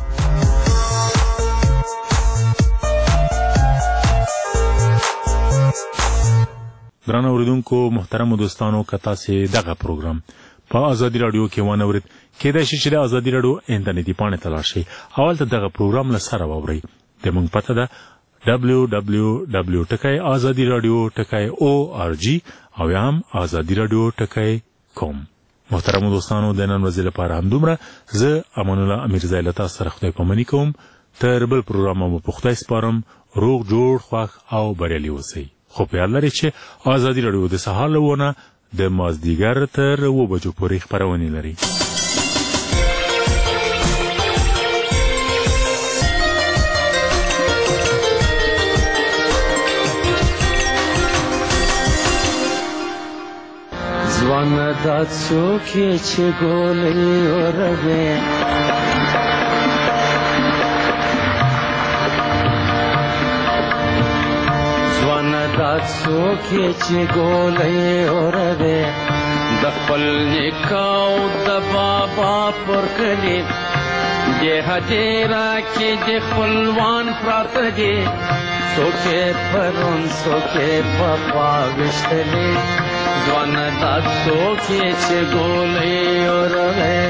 درنو اوریدونکو محترم دوستانو کتا سي دغه پروګرام په ازادي رادیو کې ونورید کېدای شي چې د ازادي رادیو انټرنیټي پاڼه تلاشي اول ته دغه پروګرام لسره واوري د مونږ پته ده دبليو دبليو دبليو ټکای ازادي رادیو ټکای او ار جی او هم ازادي رادیو ټکای کوم محترم دوستانو د نن ورځې لپاره هم دومره زه امان الله امیرزای له تاسو سره خدای پامنی کوم تر بل پروګرام مو پخته سپارم روغ جوړ خوښ او بریالي اوسئ خو په یاد لرئ چې ازادي رادیو د سهار لونه د مازدیګر تر اوه بجو پورې خپرونې لري ځوان دا څوک یې چې ګولۍ اوروي ځوان دا څوک یې چې ګولۍ اوروي د خپل نیکه او د بابا پر کلي د هدیره کې د خپلوان پراته دي څوک یې پرون څوک یې په خوا ویشتلي ځوان دا څوک یې چې ګولۍ اوروي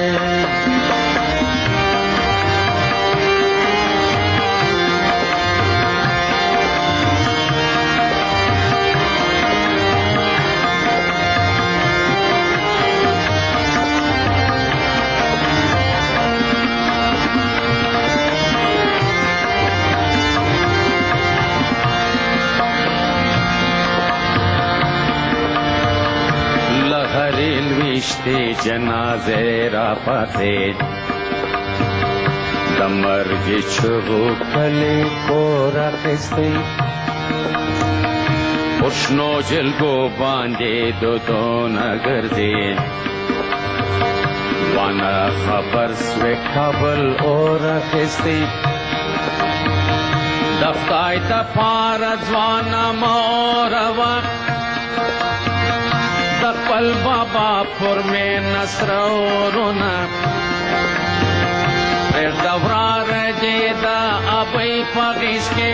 ویشتی جنازه را پاتے د مرګ چغو کلی پور اخیستی پښنو جلګو باندې دودونه ګرځي وانا خبر سوی کابل اور اخیستی د خدای د پاره ځوانه مور وخت خپل بابا پر میں نصر ورونا پر دورار دیدا ابی پاگیش کے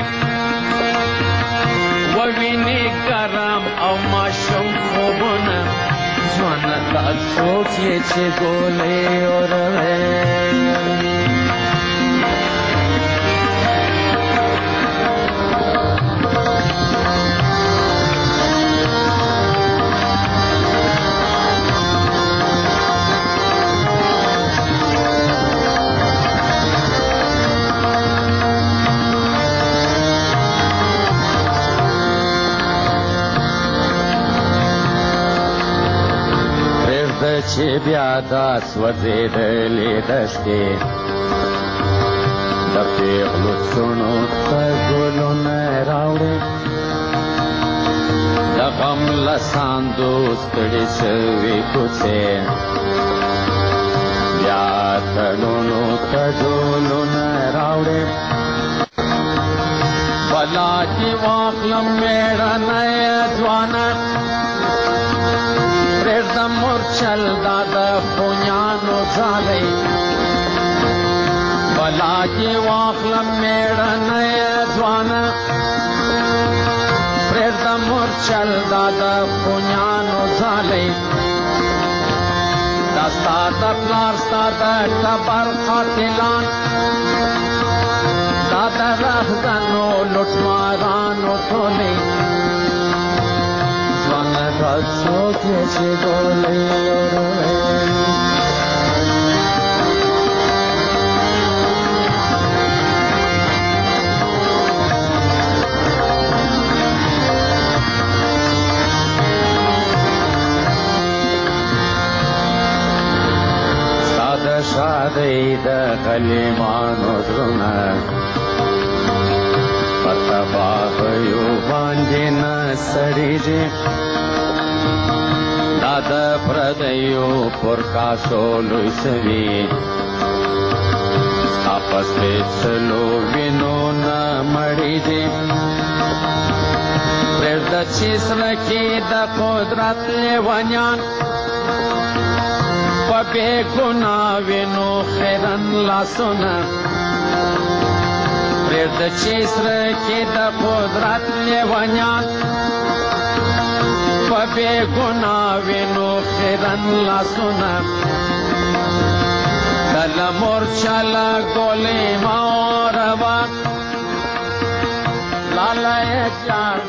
ووینی گرم او ماشم خوبونا جوانا تا سوچی چه گولی اوروی چې بیا دا سوځېدلې دښتې د پیغلو څڼو ته ګلونه راوړې د غم له ساندو ستړې شوې کوڅې بیا تړونو ته ډولونه راوړې بلا دې واخلم مېړنی ځوانه پرېږدم مورچل دا د خونیانو ځالۍ بلا دې واخلم مېړنی ځوانه پرېږدم مورچل دا د خونیانو ځالۍ دا ستا د پلار ستا د ټبر قاتلان دا د رهزنو لوټمارانو ټولۍ دا څوک یې چې ګولۍ اوروي دی د غلیمانو زړونه په تباهیو باندې نه سړېږي دا د پردیو پر کاسو لوی سوي ستا په سپېڅلو وینو نه مړېږي پرېږده چې زړه کې د قدرت لیونیان په بې ګناه وینو خیرن لاسونه پرېږده چې زړه کې د قدرت لیونیان په بې ګناه وینو خیرن لاسونه کله مورچله ګلې ماروا لاله یې جان